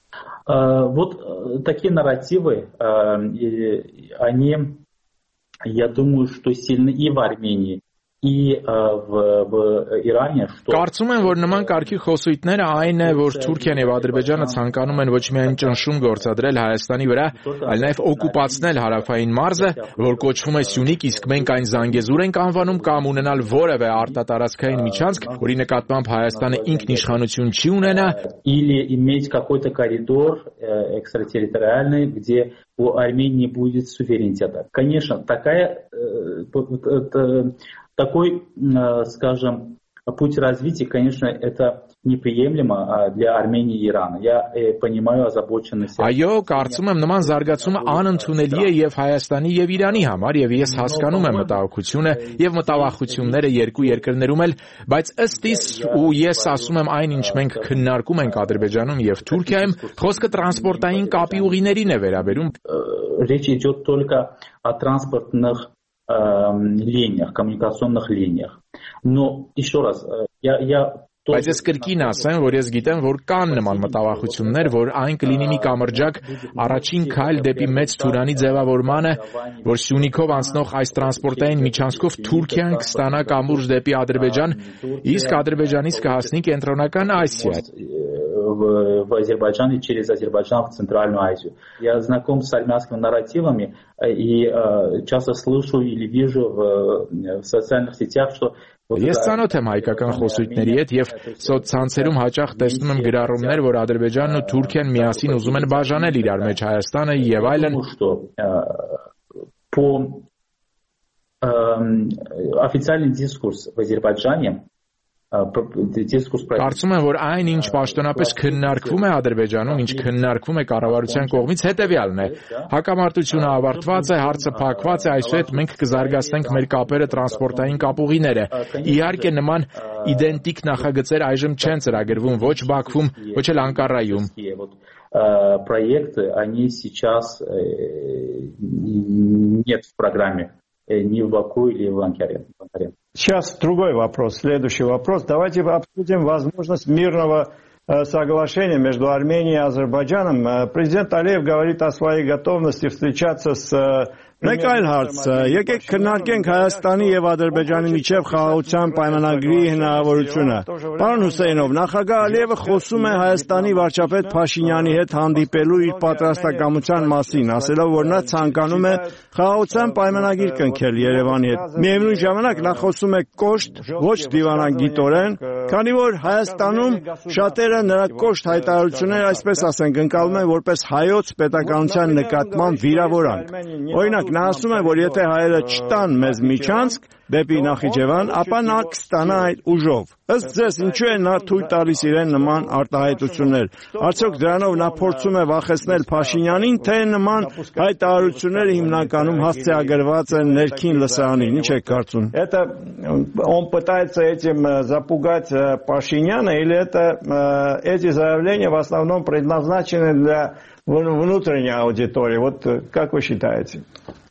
Вот такие нарративы, они, я думаю, что сильны и в Армении, и в, в Իրանը, что Կարծում եմ, որ նման կարգի խոսույթները այն է, որ Թուրքիան եւ Ադրբեջանը ցանկանում են ոչ միայն ճնշում գործադրել Հայաստանի վրա, այլ նաեւ օկուպացնել հարավային մարզը, որ կոչվում է Սյունիք, իսկ մենք այն Զանգեզուր ենք անվանում, կամ ունենալ որևէ արտատարածքային միջանցք, որի նկատմամբ Հայաստանը ինքնիշխանություն չի ունենա, или иметь какой-то коридор экстратерриториальный, где у Армении будет суверенитета. Конечно, такая такой, скажем, путь развития, конечно, это неприемлемо для Армении и Ирана. Я понимаю озабоченность. Այո, կարծում եմ նման զարգացումը անընդունելի է եւ Հայաստանի եւ Իրանի համար եւ ես հասկանում եմ մտահոգությունը եւ մտավախությունները երկու երկրներում էլ, բայց ըստ իս ու ես ասում եմ այն, ինչ մենք քննարկում ենք Ադրբեջանում եւ Թուրքիայում, խոսքը տրանսպորտային կապի ուղիներին է վերաբերում։ Речь идет только о транспортных линиях, коммуникационных линиях. Но еще раз, я, я Բայց ես կրկին ասեմ, որ ես գիտեմ, որ կան նման մտավախություններ, որ այն կլինի մի կամրջակ առաջին քայլ դեպի մեծ Թուրանի ձևավորմանը, որ Սյունիքով անցնող այս տրանսպորտային միջանցքով Թուրքիան կստանա կամուրջ դեպի Ադրբեջան, իսկ Ադրբեջանից կհասնի կենտրոնական Ասիա. В, в Азербайджан и через Азербайджан в Центральную Азию. Я знаком с армянскими нарративами и э, часто слышу или вижу в, в социальных сетях, что Ես ծանոթ եմ հայկական խոսույթների հետ եւ սոցցանցերում հաճախ տեսնում եմ գրառումներ, որ Ադրբեջանն ու Թուրքիան միասին ուզում են բաժանել իրար մեջ Հայաստանը եւ այլն։ По официальный дискурс в Азербайджане Կարծում եմ, որ այն, ինչ պաշտոնապես քննարկվում է Ադրբեջանում, ինչ քննարկվում է կառավարության կողմից, հետևյալն է. հակամարտությունը ավարտված է, հարցը փակված է, այսուհետ մենք կզարգացնենք մեր կապերը տրանսպորտային կապուղիները։ Իհարկե նման իդենտիկ նախագծեր այժմ չեն ծրագրվում ոչ Բաքվում, ոչ էլ Անկարայում։ Проекты, они сейчас нет в программе ни в Баку или в Анкаре. Сейчас другой вопрос, следующий вопрос. Давайте обсудим возможность мирного соглашения между Арменией и Азербайджаном. Президент Алиев говорит о своей готовности встречаться с... Մեկ այլ հարց, եկեք քննարկենք Հայաստանի եւ Ադրբեջանի միջև խաղաղության պայմանագրի հնարավորությունը։ Պարոն Հուսեյնով, նախագահ Ալիևը խոսում է Հայաստանի վարչապետ Փաշինյանի հետ հանդիպելու իր պատրաստակամության մասին, ասելով, որ նա ցանկանում է խաղաղության պայմանագիր կնքել Երևանի հետ։ Միևնույն ժամանակ նա խոսում է կոշտ, ոչ դիվանագիտորեն, քանի որ Հայաստանում շատերը նրա կոշտ հայտարարությունները, այսպես ասենք, ընկալում են որպես հայոց պետականության նկատմամբ վիրավորանք։ Օրինակ նա ասում է, որ եթե հայերը չտան մեզ միջանցք դեպի Նախիջևան, ապա նա կստանա այդ ուժով։ Ըստ ձեզ, ինչու է նա թույլ տալիս իրեն նման արտահայտություններ։ Արդյոք դրանով նա փորձում է վախեցնել Փաշինյանին, թե նման հայտարարությունները հիմնականում հասցեագրված են ներքին լսարանին։ Ինչ եք կարծում։ Это он пытается этим запугать Пашиняна или это эти заявления в основном предназначены для внутренней аудитории? Вот как вы считаете?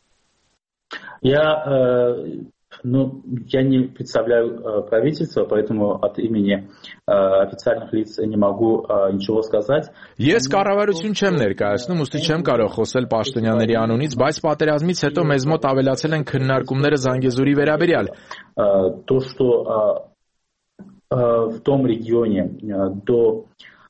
Я, э, ну, я не представляю э, правительство, поэтому от имени э, официальных лиц не могу э, ничего сказать. Ես կառավարություն չեմ ներկայացնում, ուստի չեմ կարող խոսել պաշտոնյաների անունից, բայց պատերազմից հետո մեզ մոտ ավելացել են քննարկումները Զանգեզուրի վերաբերյալ. То, что э, э, в том регионе э, до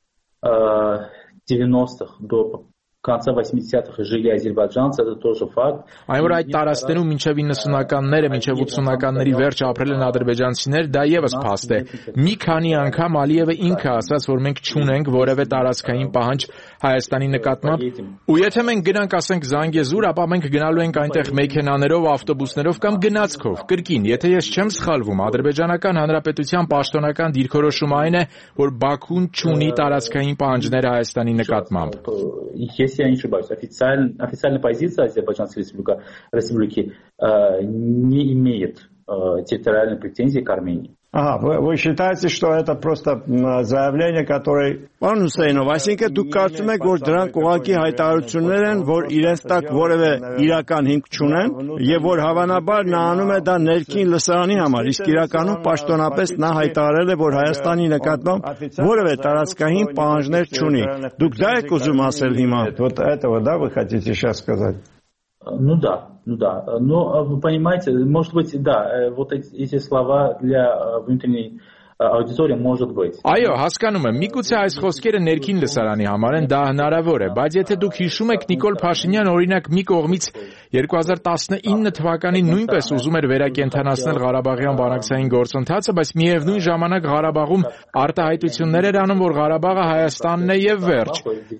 э, девяностых, до конца восьмидесятых жили азербайджанцы, это тоже факт. Այն որ այդ տարածքներում մինչև իննսունականները, մինչև ութսունականների վերջ ապրել են ադրբեջանցիներ, դա եւս փաստ է։ Մի քանի անգամ Ալիևը ինքը ասաց, որ մենք չունենք որևէ տարածքային պահանջ Հայաստանի նկատմամբ, ու եթե մենք գնանք, ասենք Զանգեզուր, ապա մենք գնալու ենք այնտեղ մեքենաներով, ավտոբուսներով կամ գնացքով։ Կրկին, եթե ես չեմ սխալվում, Ադրբեջանական Հանրապետության пաշտոնական դիրքորոշումը այն է, որ Բաքուն չունի տարածքային պահանջներ Հայաստանի նկատմամբ։ Если я не ошибаюсь, официаль, официальная позиция Азербайджанской республики, республики э, не имеет э, территориальной претензии к Армении. Ага, вы, вы считаете, что это просто заявление, которое... Պարոն Հուսեյնով, այսինքն դուք կարծում եք, որ դրանք ուղղակի հայտարարություններ են, որ իրենց տակ որևէ իրական հիմք չունեն, եւ որ հավանաբար նա անում է դա ներքին լսարանի համար, իսկ իրականում պաշտոնապես նա հայտարարել է, որ Հայաստանի նկատմամբ որևէ տարածքային պահանջներ չունի։ Դուք դա եք ուզում ասել հիմա։ Вот этого, да, вы хотите сейчас сказать? Ну да, ну да. Но вы понимаете, может быть, да, вот эти, эти слова для внутренней աուդիտորիա может быть. Այո, հասկանում եմ, միգուցե այս խոսքերը ներքին լսարանի համար են, դա հնարավոր է, բայց եթե դուք հիշում եք, Նիկոլ Փաշինյան օրինակ մի կողմից երկու հազար տասնինը թվականին նույնպես ուզում էր վերակենդանացնել Ղարաբաղյան բանակցային գործընթացը, բայց միևնույն ժամանակ Ղարաբաղում արտահայտություններ էր անում, որ Ղարաբաղը Հայաստանն է եւ վերջ.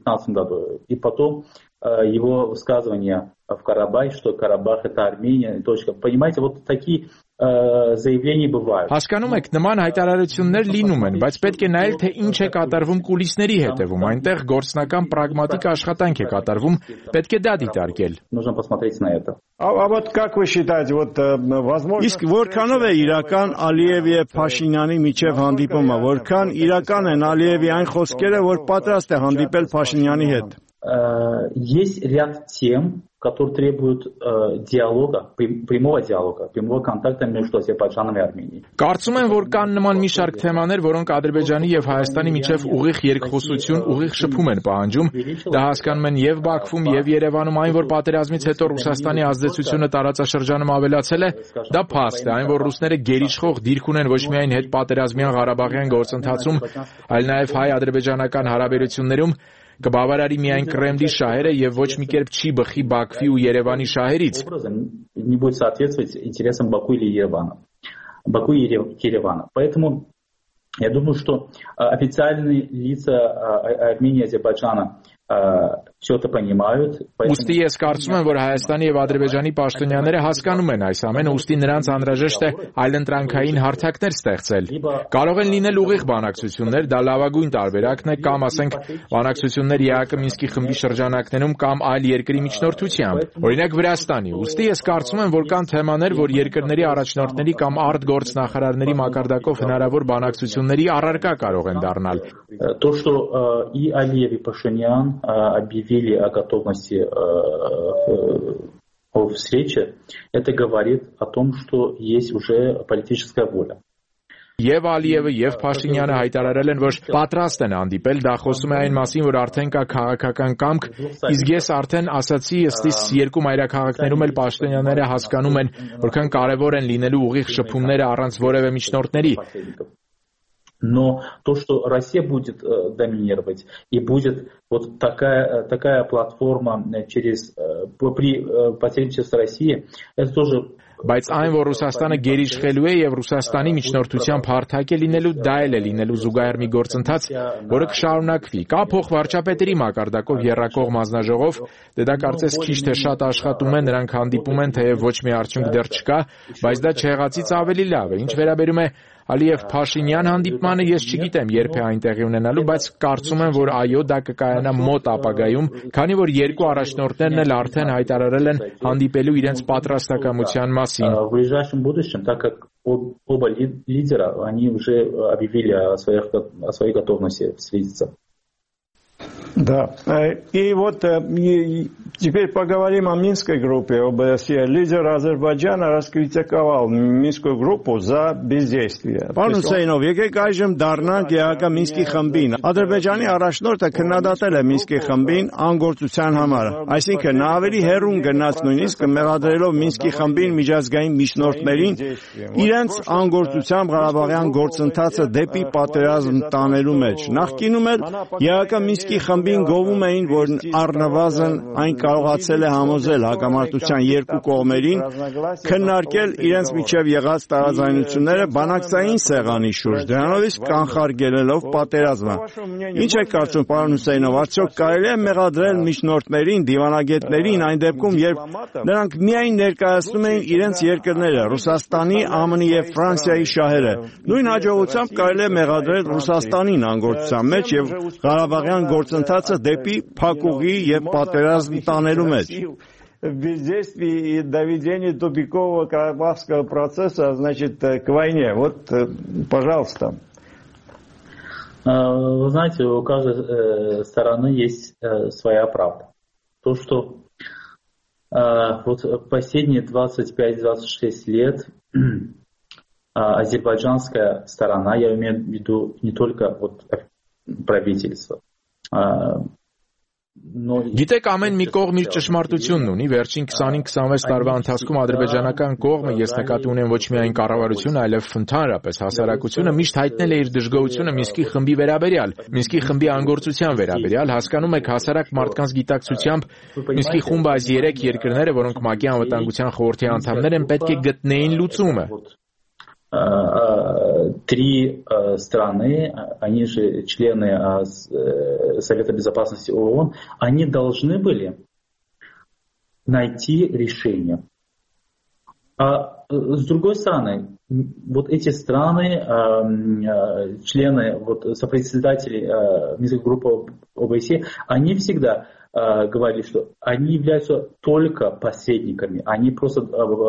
И потом его высказывания в Карабахе, что Карабах это Армения, точка. Понимаете, вот такие заявлений бывают. Հասկանում եք, նման հայտարարություններ լինում են, բայց պետք է նայել, թե ինչ է կատարվում կուլիսների հետևում, այնտեղ գործնական պրագմատիկ աշխատանք է կատարվում, պետք է դա դիտարկել։ Нужно посмотреть на это. А вот как вы считаете, вот возможно... Իսկ որքանով է իրական Ալիևի եւ Փաշինյանի միջև հանդիպումը, որքան իրական են Ալիևի այն խոսքերը, որ պատրաստ է հանդիպել Փաշինյանի հետ։ Есть ряд тем, которые требуют э, диалога, прямого диалога, прямого контакта между Азербайджаном и Арменией. Կարծում եմ, որ կան նման մի շարք թեմաներ, որոնք Ադրբեջանի եւ Հայաստանի միջև ուղիղ երկխոսություն, ուղիղ շփում են պահանջում։ Դա հասկանում են եւ Բաքվում, եւ Երևանում, այն որ պատերազմից հետո Ռուսաստանի ազդեցությունը տարածաշրջանում ավելացել է, դա փաստ է, այն որ ռուսները գերիշխող դիրք ունեն ոչ միայն հետ պատերազմյան Ղարաբաղյան գործընթացում, այլ նաեւ հայ-ադրբեջանական հարաբերություններում կբավարարի միայն Կրեմլի շահերը եւ ոչ մի կերպ չի բխի Բաքվի ու Երևանի շահերից։ Не будет соответствовать интересам Баку или Еревана. Баку и Еревана. Поэтому я думаю, что официальные лица Армении и Азербайджана все это понимают. Ուստի ես կարծում եմ, որ Հայաստանի եւ Ադրբեջանի պաշտոնյաները հասկանում են այս ամենը, ուստի նրանց անհրաժեշտ է այլընտրանքային հարթակներ ստեղծել։ Կարող են լինել ուղիղ բանակցություններ, դա լավագույն տարբերակն է, կամ ասենք բանակցություններ ԵԱՀԿ Մինսկի խմբի շրջանակներում կամ այլ երկրի միջնորդությամբ, օրինակ Վրաստանի։ Ուստի ես կարծում եմ, որ կան թեմաներ, որ երկրների առաջնորդների կամ արտգործնախարարների մակարդակով հնարավոր бանակցությունների առարկա կարող են դառնալ։ То, что и Алиев, и Пашинян объявили о готовности о встрече, это говорит о том, что есть уже политическая воля. Եվ Ալիևը եւ Փաշինյանը հայտարարել են, որ պատրաստ են հանդիպել, դա խոսում է այն մասին, որ արդեն կա քաղաքական կամք, իսկ ես արդեն ասացի, ըստիս երկու մայրաքաղաքներում էլ պաշտոնյաները հասկանում են, որքան կարևոր են լինելու ուղիղ շփումները առանց որևէ միջնորդների։ Но то, что Россия будет э, доминировать и будет вот такая, такая платформа через, э, при э, посредничестве России, это тоже... Բայց այն, որ Ռուսաստանը գերիշխելու է եւ Ռուսաստանի միջնորդությամբ հարթակ է լինելու, դա էլ է լինելու զուգահեռ մի գործընթաց, որը կշարունակվի։ Կա փոխվարչապետերի մակարդակով եռակող մասնաժողով, դե դա կարծես քիչ թե շատ աշխատում է, նրանք հանդիպում են, թեև ոչ մի արդյունք դեռ չկա, բայց դա չեղածից ավելի լավ է։ Ինչ վերաբերում է Ալիև-Փաշինյան հանդիպմանը, ես չգիտեմ երբ է այն տեղի ունենալու, բայց կարծում եմ, որ այո, դա կկայանա մոտ ապագայում, քանի որ երկու առաջնորդներն էլ արդեն հայտարարել են հանդիպելու իրենց պատրաստակամության մասին։ В ближайшем будущем, так как оба лидера, они уже объявили о своих, о своей готовности встретиться. Да, и вот теперь поговорим о Минской группе ОБСЕ. Лидер Азербайджана раскритиковал Минскую группу за бездействие. Պարոն Հուսեյնով, եկեք այժմ դառնանք ԵԱՀԿ Մինսկի խմբին։ Ադրբեջանի առաջնորդը քննադատել է Մինսկի խմբին անգործության համար։ Այսինքն նա ավելի հեռուն գնաց նույնիսկ մեղադրելով Մինսկի խմբին միջազգային միջնորդներին իրենց անգործությամբ Ղարաբաղյան գործընթացը դեպի պատերազմ տանելու մեջ։ Նախկինում էլ ԵԱՀԿ Մինսկի խմբին գովում էին, որ առնվազն այն կարողացել է համոզել հակամարտության երկու կողմերին քննարկել իրենց միջև եղած տարաձայնությունները բանակցային սեղանի շուրջ, դրանով իսկ կանխարգելելով պատերազմը։ Ինչ է կարծում, պարոն Հուսեյնով, արդյոք կարելի է մեղադրել միջնորդներին, դիվանագետներին այն դեպքում, երբ նրանք միայն ներկայացնում էին իրենց երկրները, Ռուսաստանի, ԱՄՆ-ի եւ Ֆրանսիայի շահերը։ Նույն հաջողությամբ կարելի է մեղադրել Ռուսաստանին անգործության մեջ եւ Ղարաբաղյան գործընթացը դեպի փակուղի եւ պատերազմ տանելու մեջ։ Бездействие и доведение тупикового карабахского процесса, значит, к войне. Вот, пожалуйста. Вы знаете, у каждой стороны есть своя правда. То, что вот последние двадцать пять - двадцать шесть лет азербайджанская сторона, я имею в виду не только вот правительство, Գիտեք, ամեն մի կողմ իր ճշմարտությունն ունի, վերջին քսանհինգ - քսանվեց տարվա ընթացքում ադրբեջանական կողմը, ես նկատի ունեմ ոչ միայն կառավարությունը, այլև ընդհանրապես հասարակությունը միշտ հայտնել է իր դժգոհությունը Մինսկի խմբի վերաբերյալ, Մինսկի խմբի անգործության վերաբերյալ, հասկանում եք հասարակ մարդկանց գիտակցությամբ Մինսկի խումբը այս երեք երկրները, որոնք ՄԱԿ-ի անվտանգության խորհրդի անդամներ են, պետք է գտնեին լուծումը։ Три страны, они же члены Совета Безопасности ООН, они должны были найти решение. А с другой стороны, вот эти страны, члены, вот, сопредседатели Минской группы ОБСЕ, они всегда говорили, что они являются только посредниками, они просто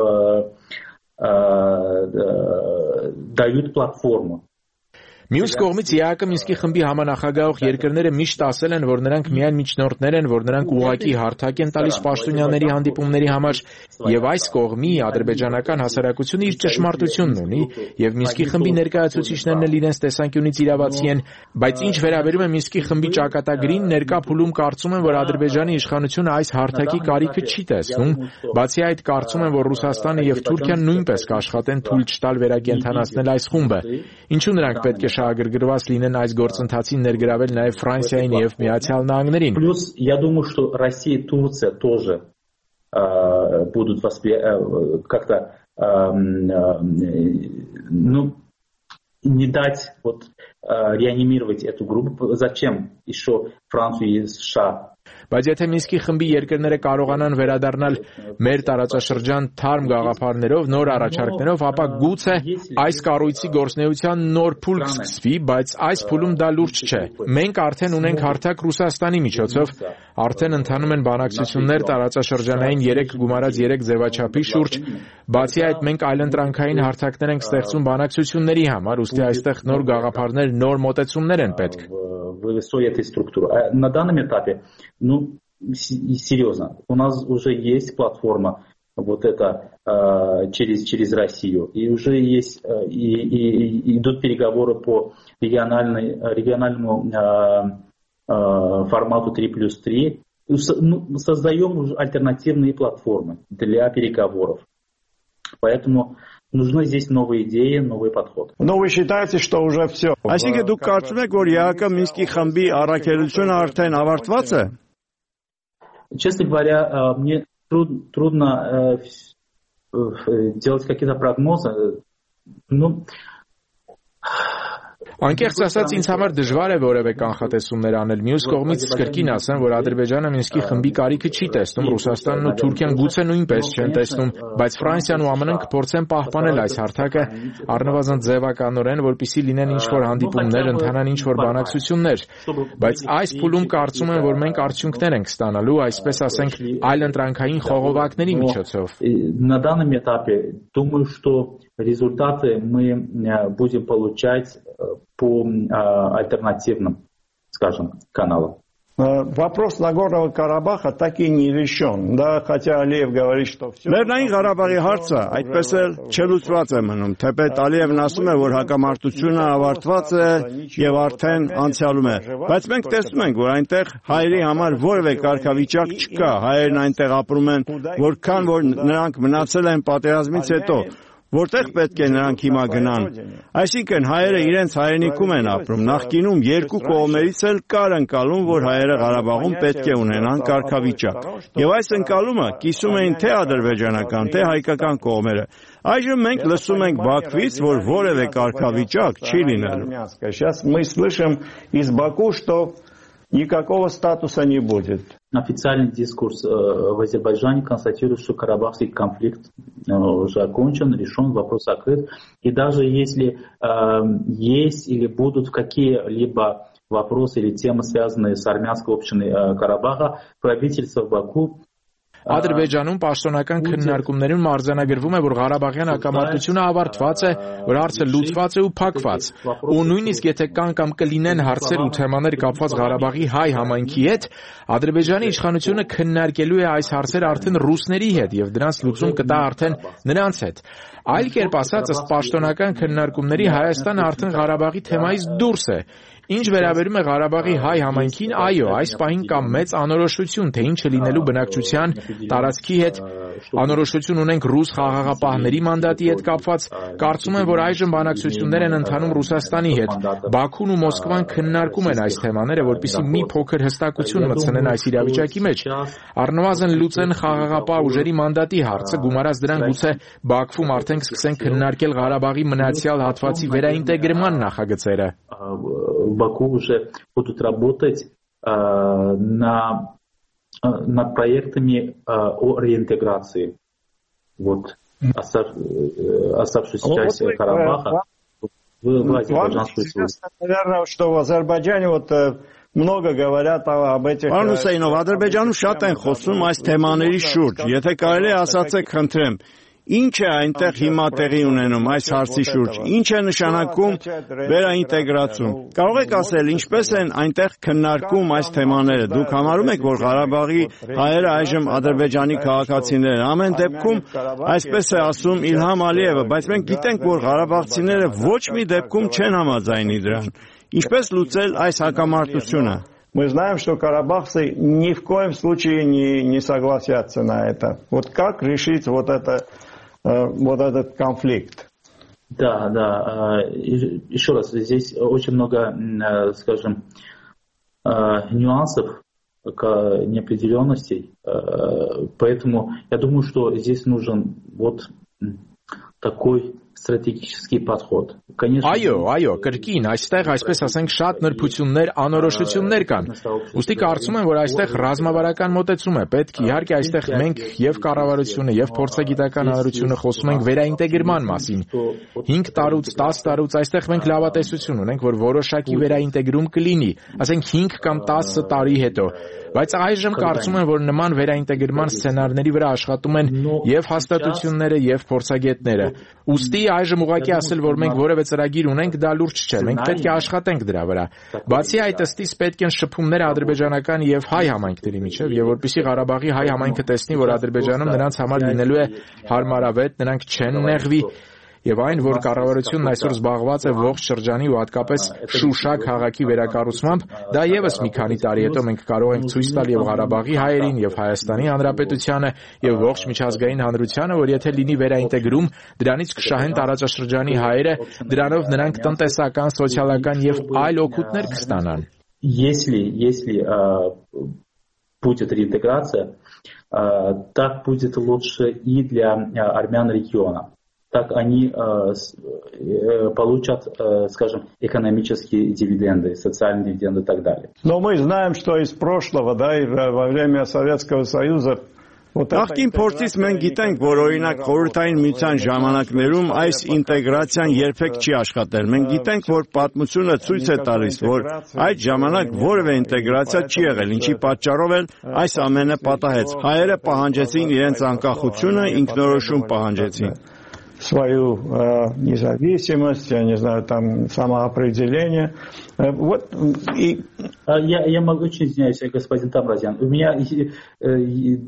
дают платформу. Մյուս կողմից ԵԱԿ Մինսկի խմբի համանախագահող երկրները միշտ ասել են, որ նրանք միայն միջնորդներ են, որ նրանք ուղղակի հարթակ են տալիս պաշտոնյաների հանդիպումների համար, եւ այս կողմի ադրբեջանական հասարակությունը իր ճշմարտությունն ունի, եւ Մինսկի խմբի ներկայացուցիչներն էլ իրենց տեսանկյունից իրավացի են, բայց ինչ վերաբերում է Մինսկի խմբի ճակատագրին, ներկա փուլում կարծում են, որ Ադրբեջանի իշխանությունը այս հարթակի կարիքը չի տեսնում, բացի այդ կարծում են, որ Ռուսաստանը եւ Թուրքիան նույնպես կաշխատեն թույլ չտալ վերակենդանացնել այս խումբը, ինչու նրանք պետք է շահագրգռված լինեն այս գործընթացին ներգրավել նաև Ֆրանսիային եւ Միացյալ Նահանգներին։ Плюс я думаю, что Россия и Турция тоже э, будут воспри... э, как-то э, э, ну, не дать вот, э, реанимировать эту группу. Зачем еще Францию и США? Բայց եթե Մինսկի խմբի երկրները կարողանան վերադառնալ մեր տարածաշրջան թարմ գաղափարներով, նոր առաջարկներով, ապա գուցե այս կառույցի գործունեության նոր փուլ կսկսվի, բայց այս փուլում դա լուրջ չէ։ Մենք արդեն ունենք հարթակ Ռուսաստանի միջոցով, արդեն ընթանում են բանակցություններ տարածաշրջանային երեք գումարած երեք ձևաչափի շուրջ, բացի այդ մենք այլընտրանքային հարթակներ ենք ստեղծում բանակցությունների համար, ուստի այստեղ նոր գաղափարներ, нор մոտեցումներ են պետք։ В этой структуре. А на данном этапе, ну, серьезно, у нас уже есть платформа, вот это э, через, через Россию, и уже есть, э, и, и, и идут переговоры по региональной, региональному э, э, формату три плюс три. Ну, создаем уже альтернативные платформы для переговоров. Поэтому нужны здесь новые идеи, новый подход. Но вы считаете, что уже все? Այսինքն դուք կարծում եք, որ ԵԱԿ Մինսկի խմբի առաքելությունը արդեն ավարտված է? Честно говоря, мне труд, трудно делать какие-то прогнозы. Ну, Անկեղծ ասած, ինձ համար դժվար է որևէ կանխատեսումներ անել։ Մյուս կողմից կրկին ասեմ, որ Ադրբեջանը Մինսկի խմբի կարիքը չի տեսնում, Ռուսաստանն ու Թուրքիան գուցե նույնպես չեն տեսնում, բայց Ֆրանսիան ու ԱՄՆ-ն կփորձեն պահպանել այս հարթակը առնվազն ձևականորեն, որպեսզի լինեն ինչ-որ հանդիպումներ, ընթանան ինչ-որ բանակցություններ։ Բայց այս փուլում կարծում եմ, որ մենք արդյունքներ ենք ստանալու, այսպես ասենք, այլընտրանքային խողովակների միջոցով։ На данном этапе думаю, что результаты мы будем получать по альтернативным, скажем, каналам. Вопрос Нагорного Карабаха так и не решен. Да, хотя Алиев говорит, что все... Լեռնային Ղարաբաղի հարցը այդպես էլ չլուծված է մնում, թեպետ Ալիևն ասում է, որ հակամարտությունը ավարտված է եւ արդեն անցյալում է։ Բայց մենք տեսնում ենք, որ այնտեղ հայերի համար որևէ կարգավիճակ չկա, հայերն այնտեղ ապրում են, որքան որ նրանք մնացել են պատերազմից հետո։ Որտեղ պետք է նրանք հիմա գնան։ Այսինքն հայերը իրենց հայրենիքում են ապրում։ Նախկինում երկու կողմերից էլ կար ընկալում, որ հայերը Ղարաբաղում պետք է ունենան կարգավիճակ։ Եվ այս ընկալումը կիսում էին թե ադրբեջանական, թե հայկական կողմերը։ Այժմ մենք լսում ենք Բաքվից, որ որևէ կարգավիճակ չի լինելու։ Сейчас мы слышим из Баку, что никакого статуса не будет. Официальный дискурс в Азербайджане констатирует, что карабахский конфликт уже окончен, решен, вопрос закрыт. И даже если э, есть или будут какие-либо вопросы или темы, связанные с армянской общиной э, Карабаха, правительство в Баку Ադրբեջանում պաշտոնական քննարկումներում արձանագրվում է, որ Ղարաբաղյան հակամարտությունը ավարտված է, որ հարցը լուծված է ու փակված։ Ու նույնիսկ եթե կան կամ կլինեն հարցեր ու թեմաներ կապված Ղարաբաղի հայ համայնքի հետ, Ադրբեջանի իշխանությունը քննարկելու է այս հարցերը արդեն ռուսների հետ եւ դրանց լուծում կտա արդեն նրանց հետ։ Այլ կերպ ասած, ըստ պաշտոնական քննարկումների Հայաստանը արդեն Ղարաբաղի թեմայից դուրս է։ Ինչ վերաբերում է Ղարաբաղի հայ համայնքին, այո, այս պահին կա մեծ անորոշություն, թե ինչ է լինելու բնակչության տարածքի հետ, անորոշություն ունենք ռուս խաղաղապահների մանդատի հետ կապված, կարծում եմ, որ այժմ բանակցություններ են ընթանում Ռուսաստանի հետ։ Բաքուն ու Մոսկվան քննարկում են այս թեմաները, որպեսզի մի փոքր հստակություն մտցնեն այս իրավիճակի մեջ։ Առնվազն լուծեն խաղաղապահ ուժերի մանդատի հարցը, գումարած դրան գուցե Բաքվում արդեն սկսեն քննարկել Ղարաբաղի մնացյալ հատվածի վերաինտեգրման նախագծերը։ Баку уже будут работать э, на, над проектами э, о реинтеграции. Вот оставшуюся часть Карабаха в власти азербайджанского государства. Наверное, что в Азербайджане вот много говорят об этих. Պարոն Հուսեյնով, Ադրբեջանում շատ են խոսում այս թեմաների շուրջ։ Եթե կարելի է ասացեք, խնդրեմ, ինչ է այնտեղ հիմա տեղի ունենում այս հարցի շուրջ։ Ինչ է նշանակում վերաինտեգրացում։ Կարող եք ասել, ինչպես են այնտեղ քննարկում այս թեմաները։ Դուք համարում եք, որ Ղարաբաղի հայերը այժմ Ադրբեջանի քաղաքացիներ են։ Ամեն դեպքում այսպես է ասում Իլհամ Ալիևը, բայց մենք գիտենք, որ ղարաբաղցիները ոչ մի դեպքում չեն համաձայնի դրան։ Ինչպես լուծել այս հակամարտությունը։ Мы знаем, что карабахцы ни в коем случае не, не согласятся на это. Вот как решить вот, это, вот этот конфликт? Да, да. Еще раз, здесь очень много, скажем, нюансов, неопределенностей. Поэтому я думаю, что здесь нужен вот такой strategic подход. Այո, այո, կրկին, այստեղ այսպես ասենք շատ նրբություններ, անորոշություններ կան։ Ուստի կարծում եմ, որ այստեղ ռազմավարական մոտեցում է պետք։ Իհարկե այստեղ մենք եւ կառավարությունը եւ փորձագիտական հանրությունը խոսում ենք վերաինտեգրման մասին։ հինգ տարուց, տասը տարուց այստեղ մենք լավատեսություն ունենք, որ որոշակի վերաինտեգրում կլինի, ասենք հինգ կամ տասը տարի հետո։ Բայց այժմ կարծում եմ, որ նման վերաինտեգրման սցենարների վրա աշխատում են եւ հաստատությունները եւ փորձագետները։ Ուստի այժմ ուղղակի ասել, որ մենք որևէ ծրագիր ունենք, դա լուրջ չէ։ Մենք պետք է աշխատենք դրա վրա։ Բացի այդ, ըստիս պետք են շփումներ ադրբեջանական եւ հայ համայնքների միջեւ, եւ որպեսզի Ղարաբաղի հայ համայնքը տեսնի, որ Ադրբեջանում նրանց համար լինելու է հարմարավետ, նրանք չեն նեղվի։ Եվ այն, որ կառավարությունն այսօր զբաղված է ողջ շրջանի ու հատկապես Շուշա քաղաքի վերակառուցմամբ, դա եւս մի քանի տարի հետո մենք կարող ենք ցույց տալ եւ Ղարաբաղի հայերին եւ Հայաստանի Հանրապետությանը եւ ողջ միջազգային հանրությանը, որ եթե լինի վերաինտեգրում, դրանից կշահեն տարածաշրջանի հայերը, դրանով նրանք տնտեսական, սոցիալական եւ այլ օգուտներ կստանան։ Если если будет реинтеграция, так будет лучше и для армян региона. Так они э, получат, э, скажем, экономические дивиденды, социальные дивиденды и так далее. Но мы знаем, что из прошлого, да, и во время Советского Союза Նախկին փորձից մենք գիտենք, որ օրինակ խորհրդային միության ժամանակներում այս ինտեգրացիան երբեք չի աշխատել։ Մենք գիտենք, որ պատմությունը ցույց է տալիս, որ այդ ժամանակ որևէ ինտեգրացիա չի եղել, ինչի պատճառով էլ այս ամենը պատահեց։ Հայերը պահանջեցին իրենց անկախությունը, ինքնորոշում пահանջեցին. свою э, независимость, я не знаю, там самоопределение. Э, вот и я, я могу очень извиняюсь, господин Тамразян. У меня э,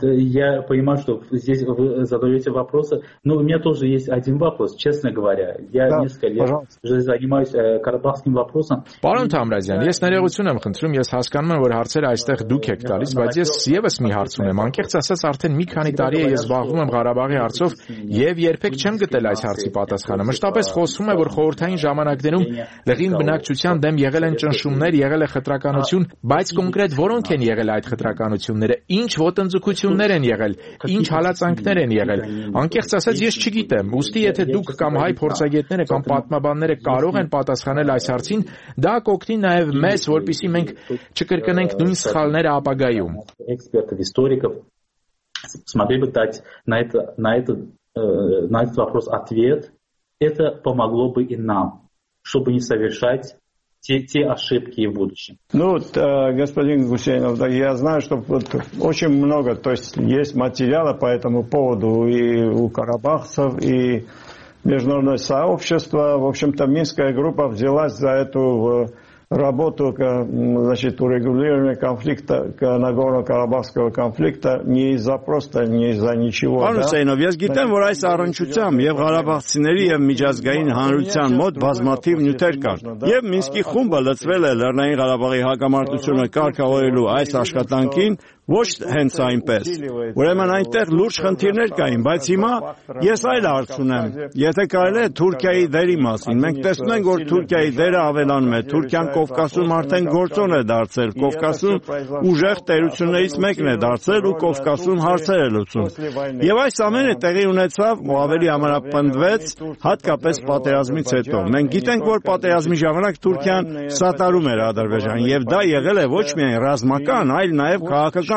я понимаю, что здесь вы задаете вопросы, но у меня тоже есть один вопрос, честно говоря. Я да, несколько лет уже занимаюсь э, карабахским вопросом. Պարոն Թամրազյան, ես ներողություն եմ խնդրում, ես հասկանում եմ, որ հարցերը այստեղ դուք եք տալիս, բայց ես եւս մի հարց ունեմ։ Անկեղծ ասած, արդեն մի քանի տարի է ես զբաղվում եմ Ղարաբաղի հարցով եւ երբեք չեմ գտել այս հարցի պատասխանը։ Մշտապես խոսվում է, որ խորհրդային ժամանակներում լեգին բնակչության դեմ եղել են ճնշումներ, եղել է խտրականություն, բայց կոնկրետ որոնք են եղել այդ խտրականությունները, ինչ ոտնձգություններ են եղել, ինչ հալածանքներ են եղել։ Անկեղծ ասած, ես չգիտեմ։ Ուստի եթե դուք կամ հայ փորձագետները կամ պատմաբանները կարող են պատասխանել այս հարցին, դա կօգնի նաեւ մեզ, որպեսզի մենք չկրկնենք նույն սխալները ապագայում։ Экспертов, историков смогли бы дать на это, на это, на этот вопрос ответ, это помогло бы и нам, чтобы не совершать те, те ошибки в будущем. Ну, господин Гусейнов, да, я знаю, что вот очень много, то есть есть материала по этому поводу и у карабахцев, и международное сообщество. В общем-то, Минская группа взялась за эту работу, значит, урегулирования конфликта, Нагорно-Карабахского конфликта не из-за просто, не из-за ничего. Պարոն Հուսեյնով, ես գիտեմ, որ այս առնչությամբ եւ ղարաբաղցիների եւ միջազգային հանրության մոտ բազմաթիվ նյութեր կան։ Եվ Մինսկի խումբը լծվել է Լեռնային Ղարաբաղի հակամարտությունը կարգավորելու այս աշխատանքին ոչ հենց այնպես։ Ուրեմն այնտեղ լուրջ խնդիրներ կային, բայց հիմա ես այլ հարց ունեմ։ Եթե կարելի է Թուրքիայի դերի մասին, մենք տեսնում ենք, որ Թուրքիայի դերը ավելանում է։ Թուրքիան Կովկասում արդեն գործոն է դարձել։ Կովկասում ուժեղ տերություններից մեկն է դարձել ու Կովկասում հարցեր է լուծում։ Եվ այս ամենը տեղի ունեցավ ու ավելի ամրապնդվեց հատկապես պատերազմից հետո։ Մենք գիտենք, որ պատերազմի ժամանակ Թուրքիան սատարում էր Ադրբեջանին, եւ դա եղել է ոչ միայն ռազմական, այլ նաեւ քաղաքական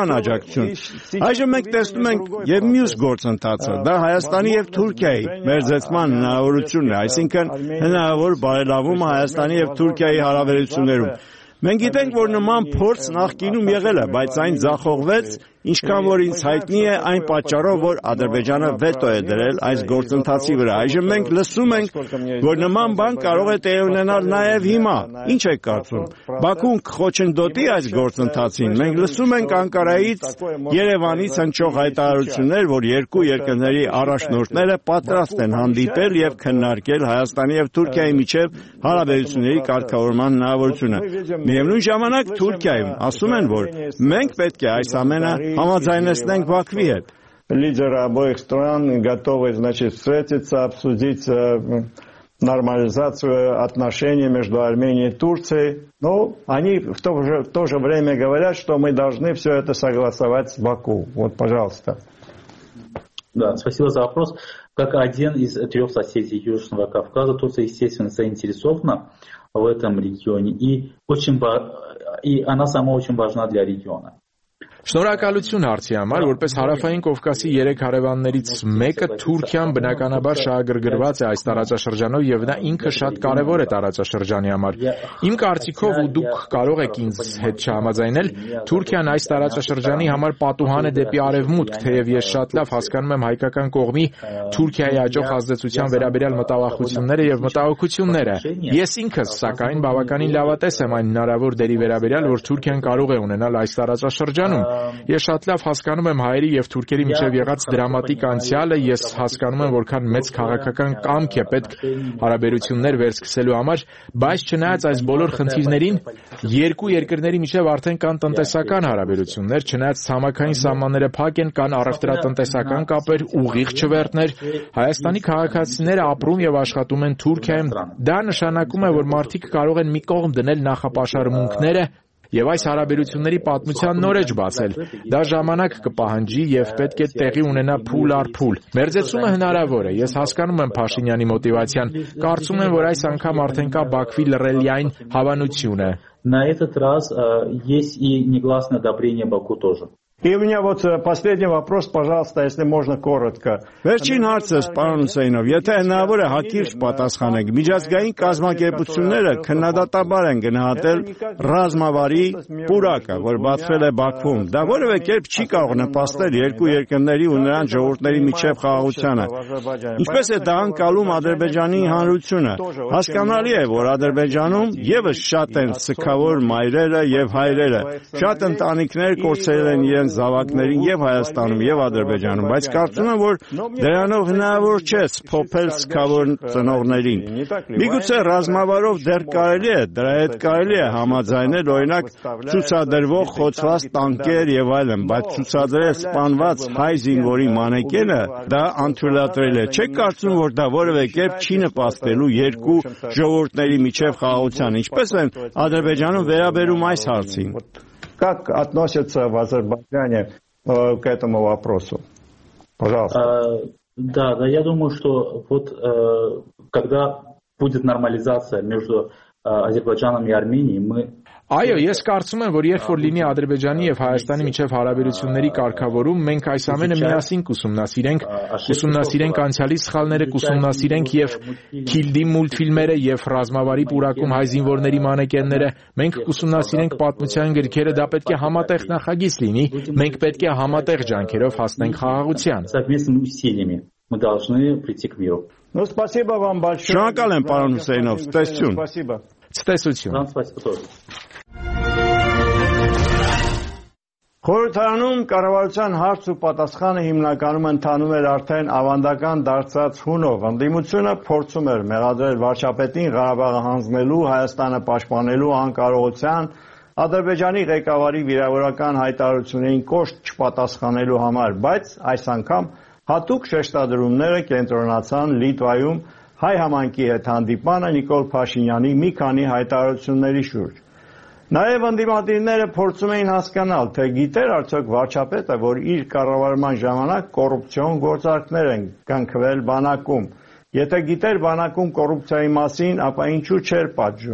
կան աջակցություն։ Այժմ մենք տեսնում ենք եւ մյուս գործընթացը, դա Հայաստանի եւ Թուրքիայի մերձեցման հնարավորությունն է, այսինքն հնարավոր բարելավում Հայաստանի եւ Թուրքիայի հարաբերություններում։ Մենք գիտենք, որ նման փորձ նախկինում եղել է, բայց այն ձախողվեց, ինչքան որ ինձ հայտնի է այն պատճառով, որ Ադրբեջանը վետո է դրել այս գործընթացի վրա։ Այժմ մենք լսում ենք, որ նման բան կարող է տեղի ունենալ նաև հիմա։ Ինչ եք կարծում։ Բաքուն կխոչընդոտի այս գործընթացին։ Մենք լսում ենք Անկարայից, Երևանից հնչող հայտարարություններ, որ երկու երկրների առաջնորդները պատրաստ են հանդիպել եւ քննարկել Հայաստանի եւ Թուրքիայի միջև հարաբերությունների կարգավորման հնարավորությունը։ Միևնույն ժամանակ Թուրքիայում ասում են, որ մենք պետք է այս ամենը համաձայնեցնենք Բաքվի հետ։ Лидеры обоих стран готовы, значит, встретиться, обсудить нормализацию отношений между Арменией и Турцией. Но они в то же, в то же время говорят, что мы должны все это согласовать с Баку. Вот, пожалуйста. Да, спасибо за вопрос. Как один из трех соседей Южного Кавказа, Турция, естественно, заинтересована в этом регионе, и, очень, и она сама очень важна для региона. Շնորհակալություն հարցի համար, որպես Հարավային Կովկասի երեք հարևաններից մեկը Թուրքիան բնականաբար շահագրգռված է այս տարածաշրջանով եւ նա ինքը շատ կարեւոր է տարածաշրջանի համար։ Իմ կարծիքով ու դուք կարող եք ինձ հետ չհամաձայնել, Թուրքիան այս տարածաշրջանի համար պատուհան է դեպի արևմուտք, թեև ես շատ լավ հասկանում եմ հայկական կողմի Թուրքիայի աճող ազդեցության վերաբերյալ մտավախությունները եւ մտահոգությունները։ Ես ինքս, սակայն, բավականին լավատես եմ այն հնարավոր դերի վերաբերյալ, որ Թուրքիան կարող է ունենալ այս տարածաշրջանում։ Ես շատ լավ հասկանում եմ հայերի եւ թուրքերի միջև եղած դրամատիկ անցյալը, ես հասկանում եմ որքան մեծ քաղաքական կամք է պետք հարաբերություններ վերսկսելու համար, բայց չնայած այս բոլոր խնդիրներին, երկու երկրների միջև արդեն կան տնտեսական հարաբերություններ, չնայած ցամաքային սահմանները փակ են, կան առևտրատնտեսական կապեր, ուղիղ չվերթներ, Հայաստանի քաղաքացիները ապրում եւ աշխատում են Թուրքիայում։ Դա նշանակում է, որ մարդիկ կարող են մի կողմ դնել նախապաշարմունքները եւ այս հարաբերությունների պատմության նորեջ բացել։ Դա ժամանակ կպահանջի եւ պետք է տեղի ունենա փուլ առ փուլ։ Մերձեցումը հնարավոր է։ Ես հասկանում եմ Փաշինյանի մոտիվացիան։ Կարծում եմ, որ այս անգամ արդեն կա Բաքվի լռելիային հավանությունը։ На этот раз есть и негласное одобрение Баку тоже. И у меня вот последний вопрос, пожалуйста, если можно коротко. Վերջին հարցս, պարոն Հուսեյնով, եթե հնարավոր է հակիրճ պատասխանեք, միջազգային կազմակերպությունները քննադատաբար են գնահատել ռազմավարի պուրակը, որ բացվել է Բաքվում։ Դա որևէ կերպ չի կարող նպաստել երկու երկրների ու նրանց ժողովուրդների միջև խաղաղությանը։ Ինչպես է դա անցալում Ադրբեջանի հանրությունը։ Հասկանալի է, որ Ադրբեջանում եւս շատ են սգավոր մայրերը եւ հայրերը։ Շատ ընտանիքներ կորցրել են իրենց զավակներին եւ Հայաստանում եւ Ադրբեջանում, բայց կարծում եմ, որ դրանով հնարավոր չէ սփոփել սգավոր ծնողներին։ Միգուցե ռազմավարով դեռ կարելի է, դրա հետ կարելի է համաձայնել, օրինակ ցուցադրվող խոցված տանկեր եւ այլն, բայց ցուցադրել սպանված հայ զինվորի մանեկենը դա անթույլատրել է։ Չեք կարծում, որ դա որևէ կերպ չի նպաստելու երկու ժողովուրդների միջև խաղաղության, ինչպես են Ադրբեջանում վերաբերում այս հարցին։ Как относятся в Азербайджане э, к этому вопросу? Пожалуйста. А, да, да, я думаю, что вот э, когда будет нормализация между э, Азербайджаном и Арменией, мы Այո, ես կարծում եմ, որ երբ որ լինի Ադրբեջանի եւ Հայաստանի միջև հարաբերությունների կարգավորում, մենք այս ամենը միասին կուսումնասիրենք, կուսումնասիրենք անցյալի սխալները, կուսումնասիրենք եւ Քիլդի մուլտֆիլմերը եւ ռազմավարի պուրակում հայ զինվորների մանեկենները, մենք կուսումնասիրենք պատմության գրքերը, դա պետք է համատեղ նախագիծ լինի, մենք պետք է համատեղ ջանքերով հասնենք խաղաղության։ Мы должны прийти к миру. Ну, спасибо вам большое. Շնորհակալ եմ, պարոն Հուսեյնով, ցտեսություն։ Спасибо. Ցտեսություն։ Խորհրդարանում կառավարության հարց ու պատասխանը հիմնականում ընթանում էր արդեն ավանդական դարձած հունով։ Ընդդիմությունը փորձում էր մեղադրել վարչապետին Ղարաբաղը հանձնելու, Հայաստանը պաշտպանելու անկարողության, Ադրբեջանի ղեկավարի վիրավորական հայտարարություններին կոշտ չպատասխանելու համար, բայց այս անգամ հատուկ շեշտադրումները կենտրոնացան Լիտվայում հայ համայնքի հետ հանդիպանը Նիկոլ Փաշինյանի մի քանի հայտարարությունների շուրջ։ Նաև ընդդիմադիրները փորձում էին հասկանալ, թե գիտեր արդյոք վարչապետը, որ իր կառավարման ժամանակ կոռուպցիոն գործարքներ են կնքվել բանակում։ Եթե գիտեր բանակում կոռուպցիայի մասին, ապա ինչու չէր պատժում։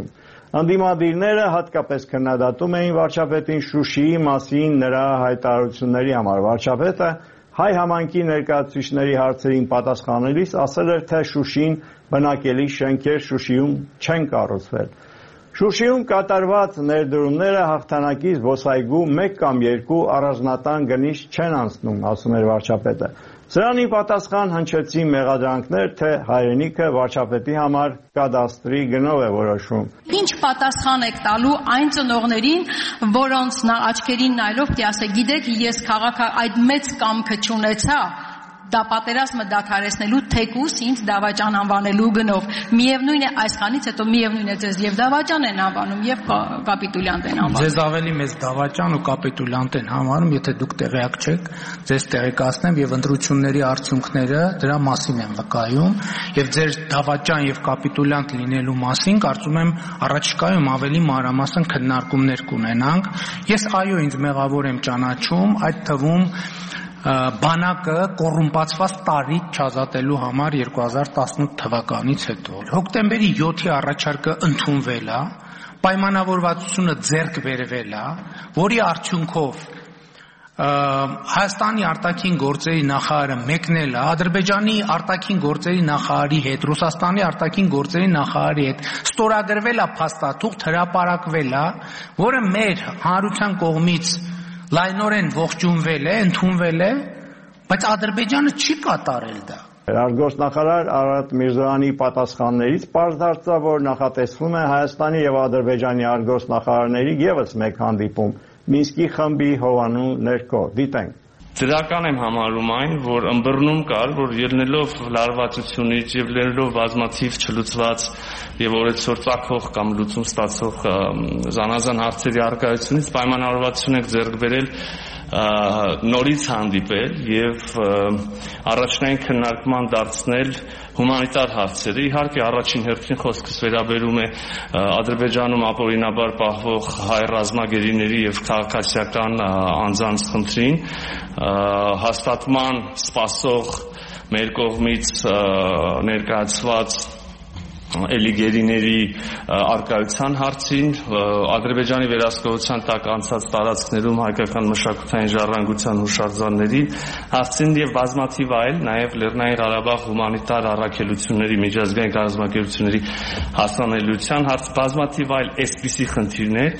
Ընդդիմադիրները հատկապես քննադատում էին վարչապետին Շուշիի մասին նրա հայտարարությունների համար։ Վարչապետը հայ համայնքի ներկայացուցիչների հարցերին պատասխանելիս ասել էր, թե Շուշին բնակելի շենքեր Շուշիում չեն կառուցվել։ Շուշիում կատարված ներդրումները հաղթանակի զբոսայգու մեկ կամ երկու առանձնատան գնից չեն անցնում, ասում էր վարչապետը։ Սրանին պատասխան հնչեցին մեղադրանքներ, թե հայրենիքը վարչապետի համար կադաստրի գնով է որոշում։ Ինչ պատասխան եք տալու այն ծնողներին, որոնց նա աչքերին նայելով պիտի ասե, գիտեք, ես քաղաքը այդ մեծ կամքը չունեցա, դա պատերազմը դադարեցնելու թեկուս ինձ դավաճան անվանելու գնով։ Միևնույն է այսքանից հետո միևնույն է ձեզ եւ դավաճան են անվանում եւ կապիտուլյանտ են անվանում։ Ձեզ ավելի մեծ դավաճան ու կապիտուլյանտ են համարում, եթե դուք տեղյակ չեք, ձեզ տեղեկացնեմ եւ ընտրությունների արդյունքները դրա մասին են վկայում եւ ձեր դավաճան եւ կապիտուլյանտ լինելու մասին կարծում եմ առաջիկայում ավելի մանրամասն քննարկումներ կունենանք։ Ես այո ինձ մեղավոր եմ ճանաչում, այդ թվում բանակը կոռումպացված տարիք չազատելու համար երկու հազար տասնութ թվականից հետո։ Հոկտեմբերի յոթի առաջարկը ընդունվել է, պայմանավորվածությունը ձեռք բերվել է, որի արդյունքով Հայաստանի արտաքին գործերի նախարարը մեկնել է Ադրբեջանի արտաքին գործերի նախարարի հետ, Ռուսաստանի արտաքին գործերի նախարարի հետ ստորագրվել է փաստաթուղթ, հրապարակվել է, որը մեր հանրության կողմից լայնորեն ողջունվել է, ընդունվել է, բայց Ադրբեջանը չի կատարել դա։ Արտգործնախարար Արարատ Միրզոյանի պատասխաններից պարզ դարձավ, որ նախատեսվում է Հայաստանի եւ Ադրբեջանի արտգործնախարարների ևս մեկ հանդիպում Մինսկի խմբի հովանու ներքո։ Դիտենք։ Դրական եմ համարում այն, որ ըմբռնում կար, որ ելնելով լարվածությունից եւ ելնելով բազմաթիվ չլուծված եւ օրեցօր ծագող կամ լուծում ստացող զանազան հարցերի առկայությունից պայմանավորվածություն եք ձեռք բերել նորից հանդիպել եւ առաջնային քննարկման դարձնել հումանիտար հարցերը։ Իհարկե առաջին հերթին խոսքս վերաբերում է Ադրբեջանում ապօրինաբար պահվող հայ ռազմագերիների եւ քաղաքացիական անձանց խնդրին, հաստատման սպասող մեր կողմից ներկայացված էլիգերիների արկայության հարցին, Ադրբեջանի վերահսկողության տակ անցած տարածքներում հայկական մշակութային ժառանգության հուշարձանների հարցին եւ բազմաթիվ այլ, նաեւ Լեռնային Ղարաբաղ հումանիտար առաքելությունների միջազգային կազմակերպությունների հասանելիության հարց, բազմաթիվ այլ այսպիսի խնդիրներ։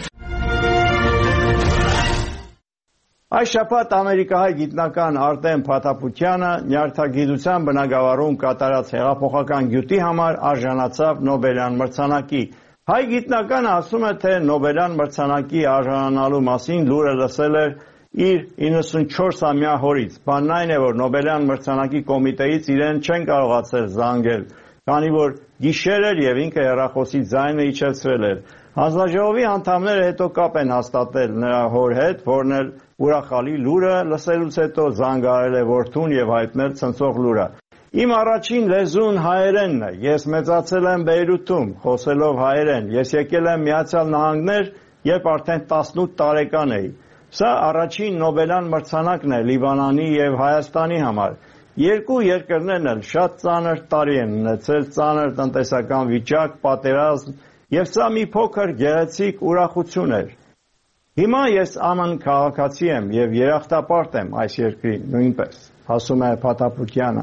Այս շաբաթ ամերիկահայ գիտնական Արտեմ Փաթապուտյանը նյարդագիտության բնագավառում կատարած հեղափոխական գյուտի համար արժանացավ Նոբելյան մրցանակի։ Հայ գիտնականը ասում է, թե Նոբելյան մրցանակի արժանանալու մասին լուրը լսել էր իր իննսունչորսամյա հորից։ Բանն այն է, որ Նոբելյան մրցանակի կոմիտեից իրեն չեն կարողացել զանգել, քանի որ գիշեր էր եւ ինքը հեռախոսի ձայնը իջեցրել էր։ Հանձնաժողովի անդամները հետո կապ են հաստատել նրա հոր հետ, որն էլ ուրախալի լուրը լսելուց հետո զանգարել է որդուն եւ հայտնել ցնցող լուրը։ Իմ առաջին լեզուն հայերենն է։ Ես մեծացել եմ Բեյրութում, խոսելով հայերեն։ Ես եկել եմ Միացյալ Նահանգներ, երբ արդեն տասնութ տարեկան էի։ Սա առաջին Նոբելյան մրցանակն է Լիբանանի եւ Հայաստանի համար։ Երկու երկրներն էլ շատ ծանր տարի են ունեցել, ծանր տնտեսական վիճակ, պատերազմ, եւ սա մի փոքր գեղեցիկ ուրախություն էր։ Հիմա ես աման քաղաքացի եմ եւ երախտապարտ եմ այս երկրի նույնպես, ասում է Փաթապուտյանը։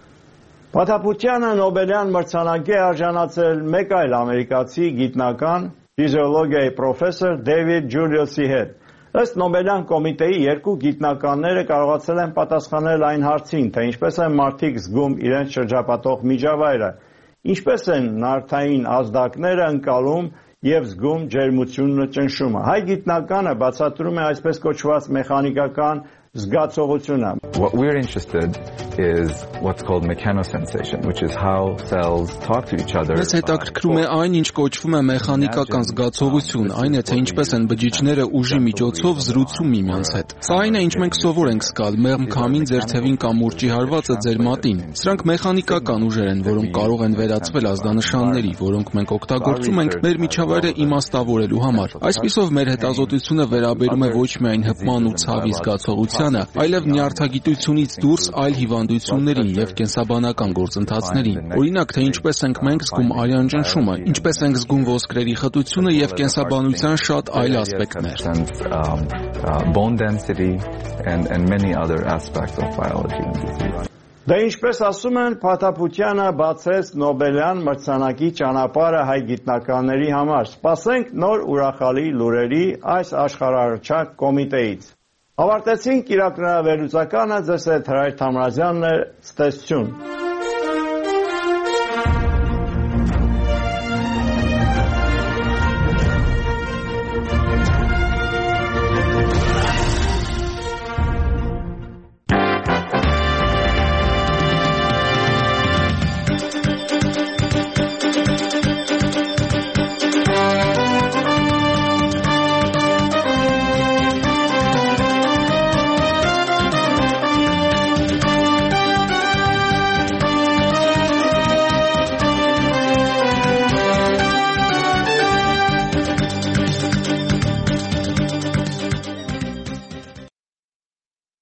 Փաթապուտյանը Նոբելյան մրցանակի արժանացել մեկ այլ ամերիկացի գիտնական, ֆիզիոլոգիայի պրոֆեսոր Դեյվիդ Ջուլիոսի հետ։ Ըստ Նոբելյան կոմիտեի երկու գիտնականները կարողացել են պատասխանել այն հարցին, թե ինչպես են մարդիկ զգում իրենց շրջապատող միջավայրը, ինչպես են նավթային ազդակները ընկալում եւ զգում ջերմությունն ու ճնշումը։ Հայ գիտնականը բացատրում է այսպես կոչված մեխանիկական զգացողությունը։ What we're interested is what's called mechanosensation, which is how cells talk to each other. Մեզ հետաքրքրում է այն, ինչ կոչվում է մեխանիկական զգացողություն, այն է, թե ինչպես են բջիջները ուժի միջոցով զրուցում միմյանց հետ։ Սա այն է, ինչ մենք սովոր ենք զգալ մեղմ քամին ձեր թևին կամ մուրճի հարվածը ձեր մատին։ Սրանք մեխանիկական ուժեր են, որոնք կարող են վերածվել ազդանշանների, որոնք մենք օգտագործում ենք մեր միջավայրը իմաստավորելու համար։ Այսպիսով մեր հետազոտությունը վերաբերում է ոչ միայն հպման ու ցավի զգացողության, կենսաբանությունը, այլև նյարդագիտությունից դուրս այլ հիվանդություններին եւ կենսաբանական գործընթացներին։ Օրինակ, թե ինչպես ենք մենք զգում արյան ճնշումը, ինչպես ենք զգում ոսկրերի խտությունը եւ կենսաբանության շատ այլ ասպեկտներ։ Bone density and and many other aspects of biology and disease. Դե ինչպես ասում են, Փաթափությանը բացեց Նոբելյան մրցանակի ճանապարհը հայ գիտնականների համար։ Սպասենք նոր ուրախալի լուրերի այս աշխարհահռչակ կոմիտեից։ Ավարտեցինք իրաքնահավերուցականը, ձեզ հետ Հրայր Թամրազյանն է, ցտեսություն։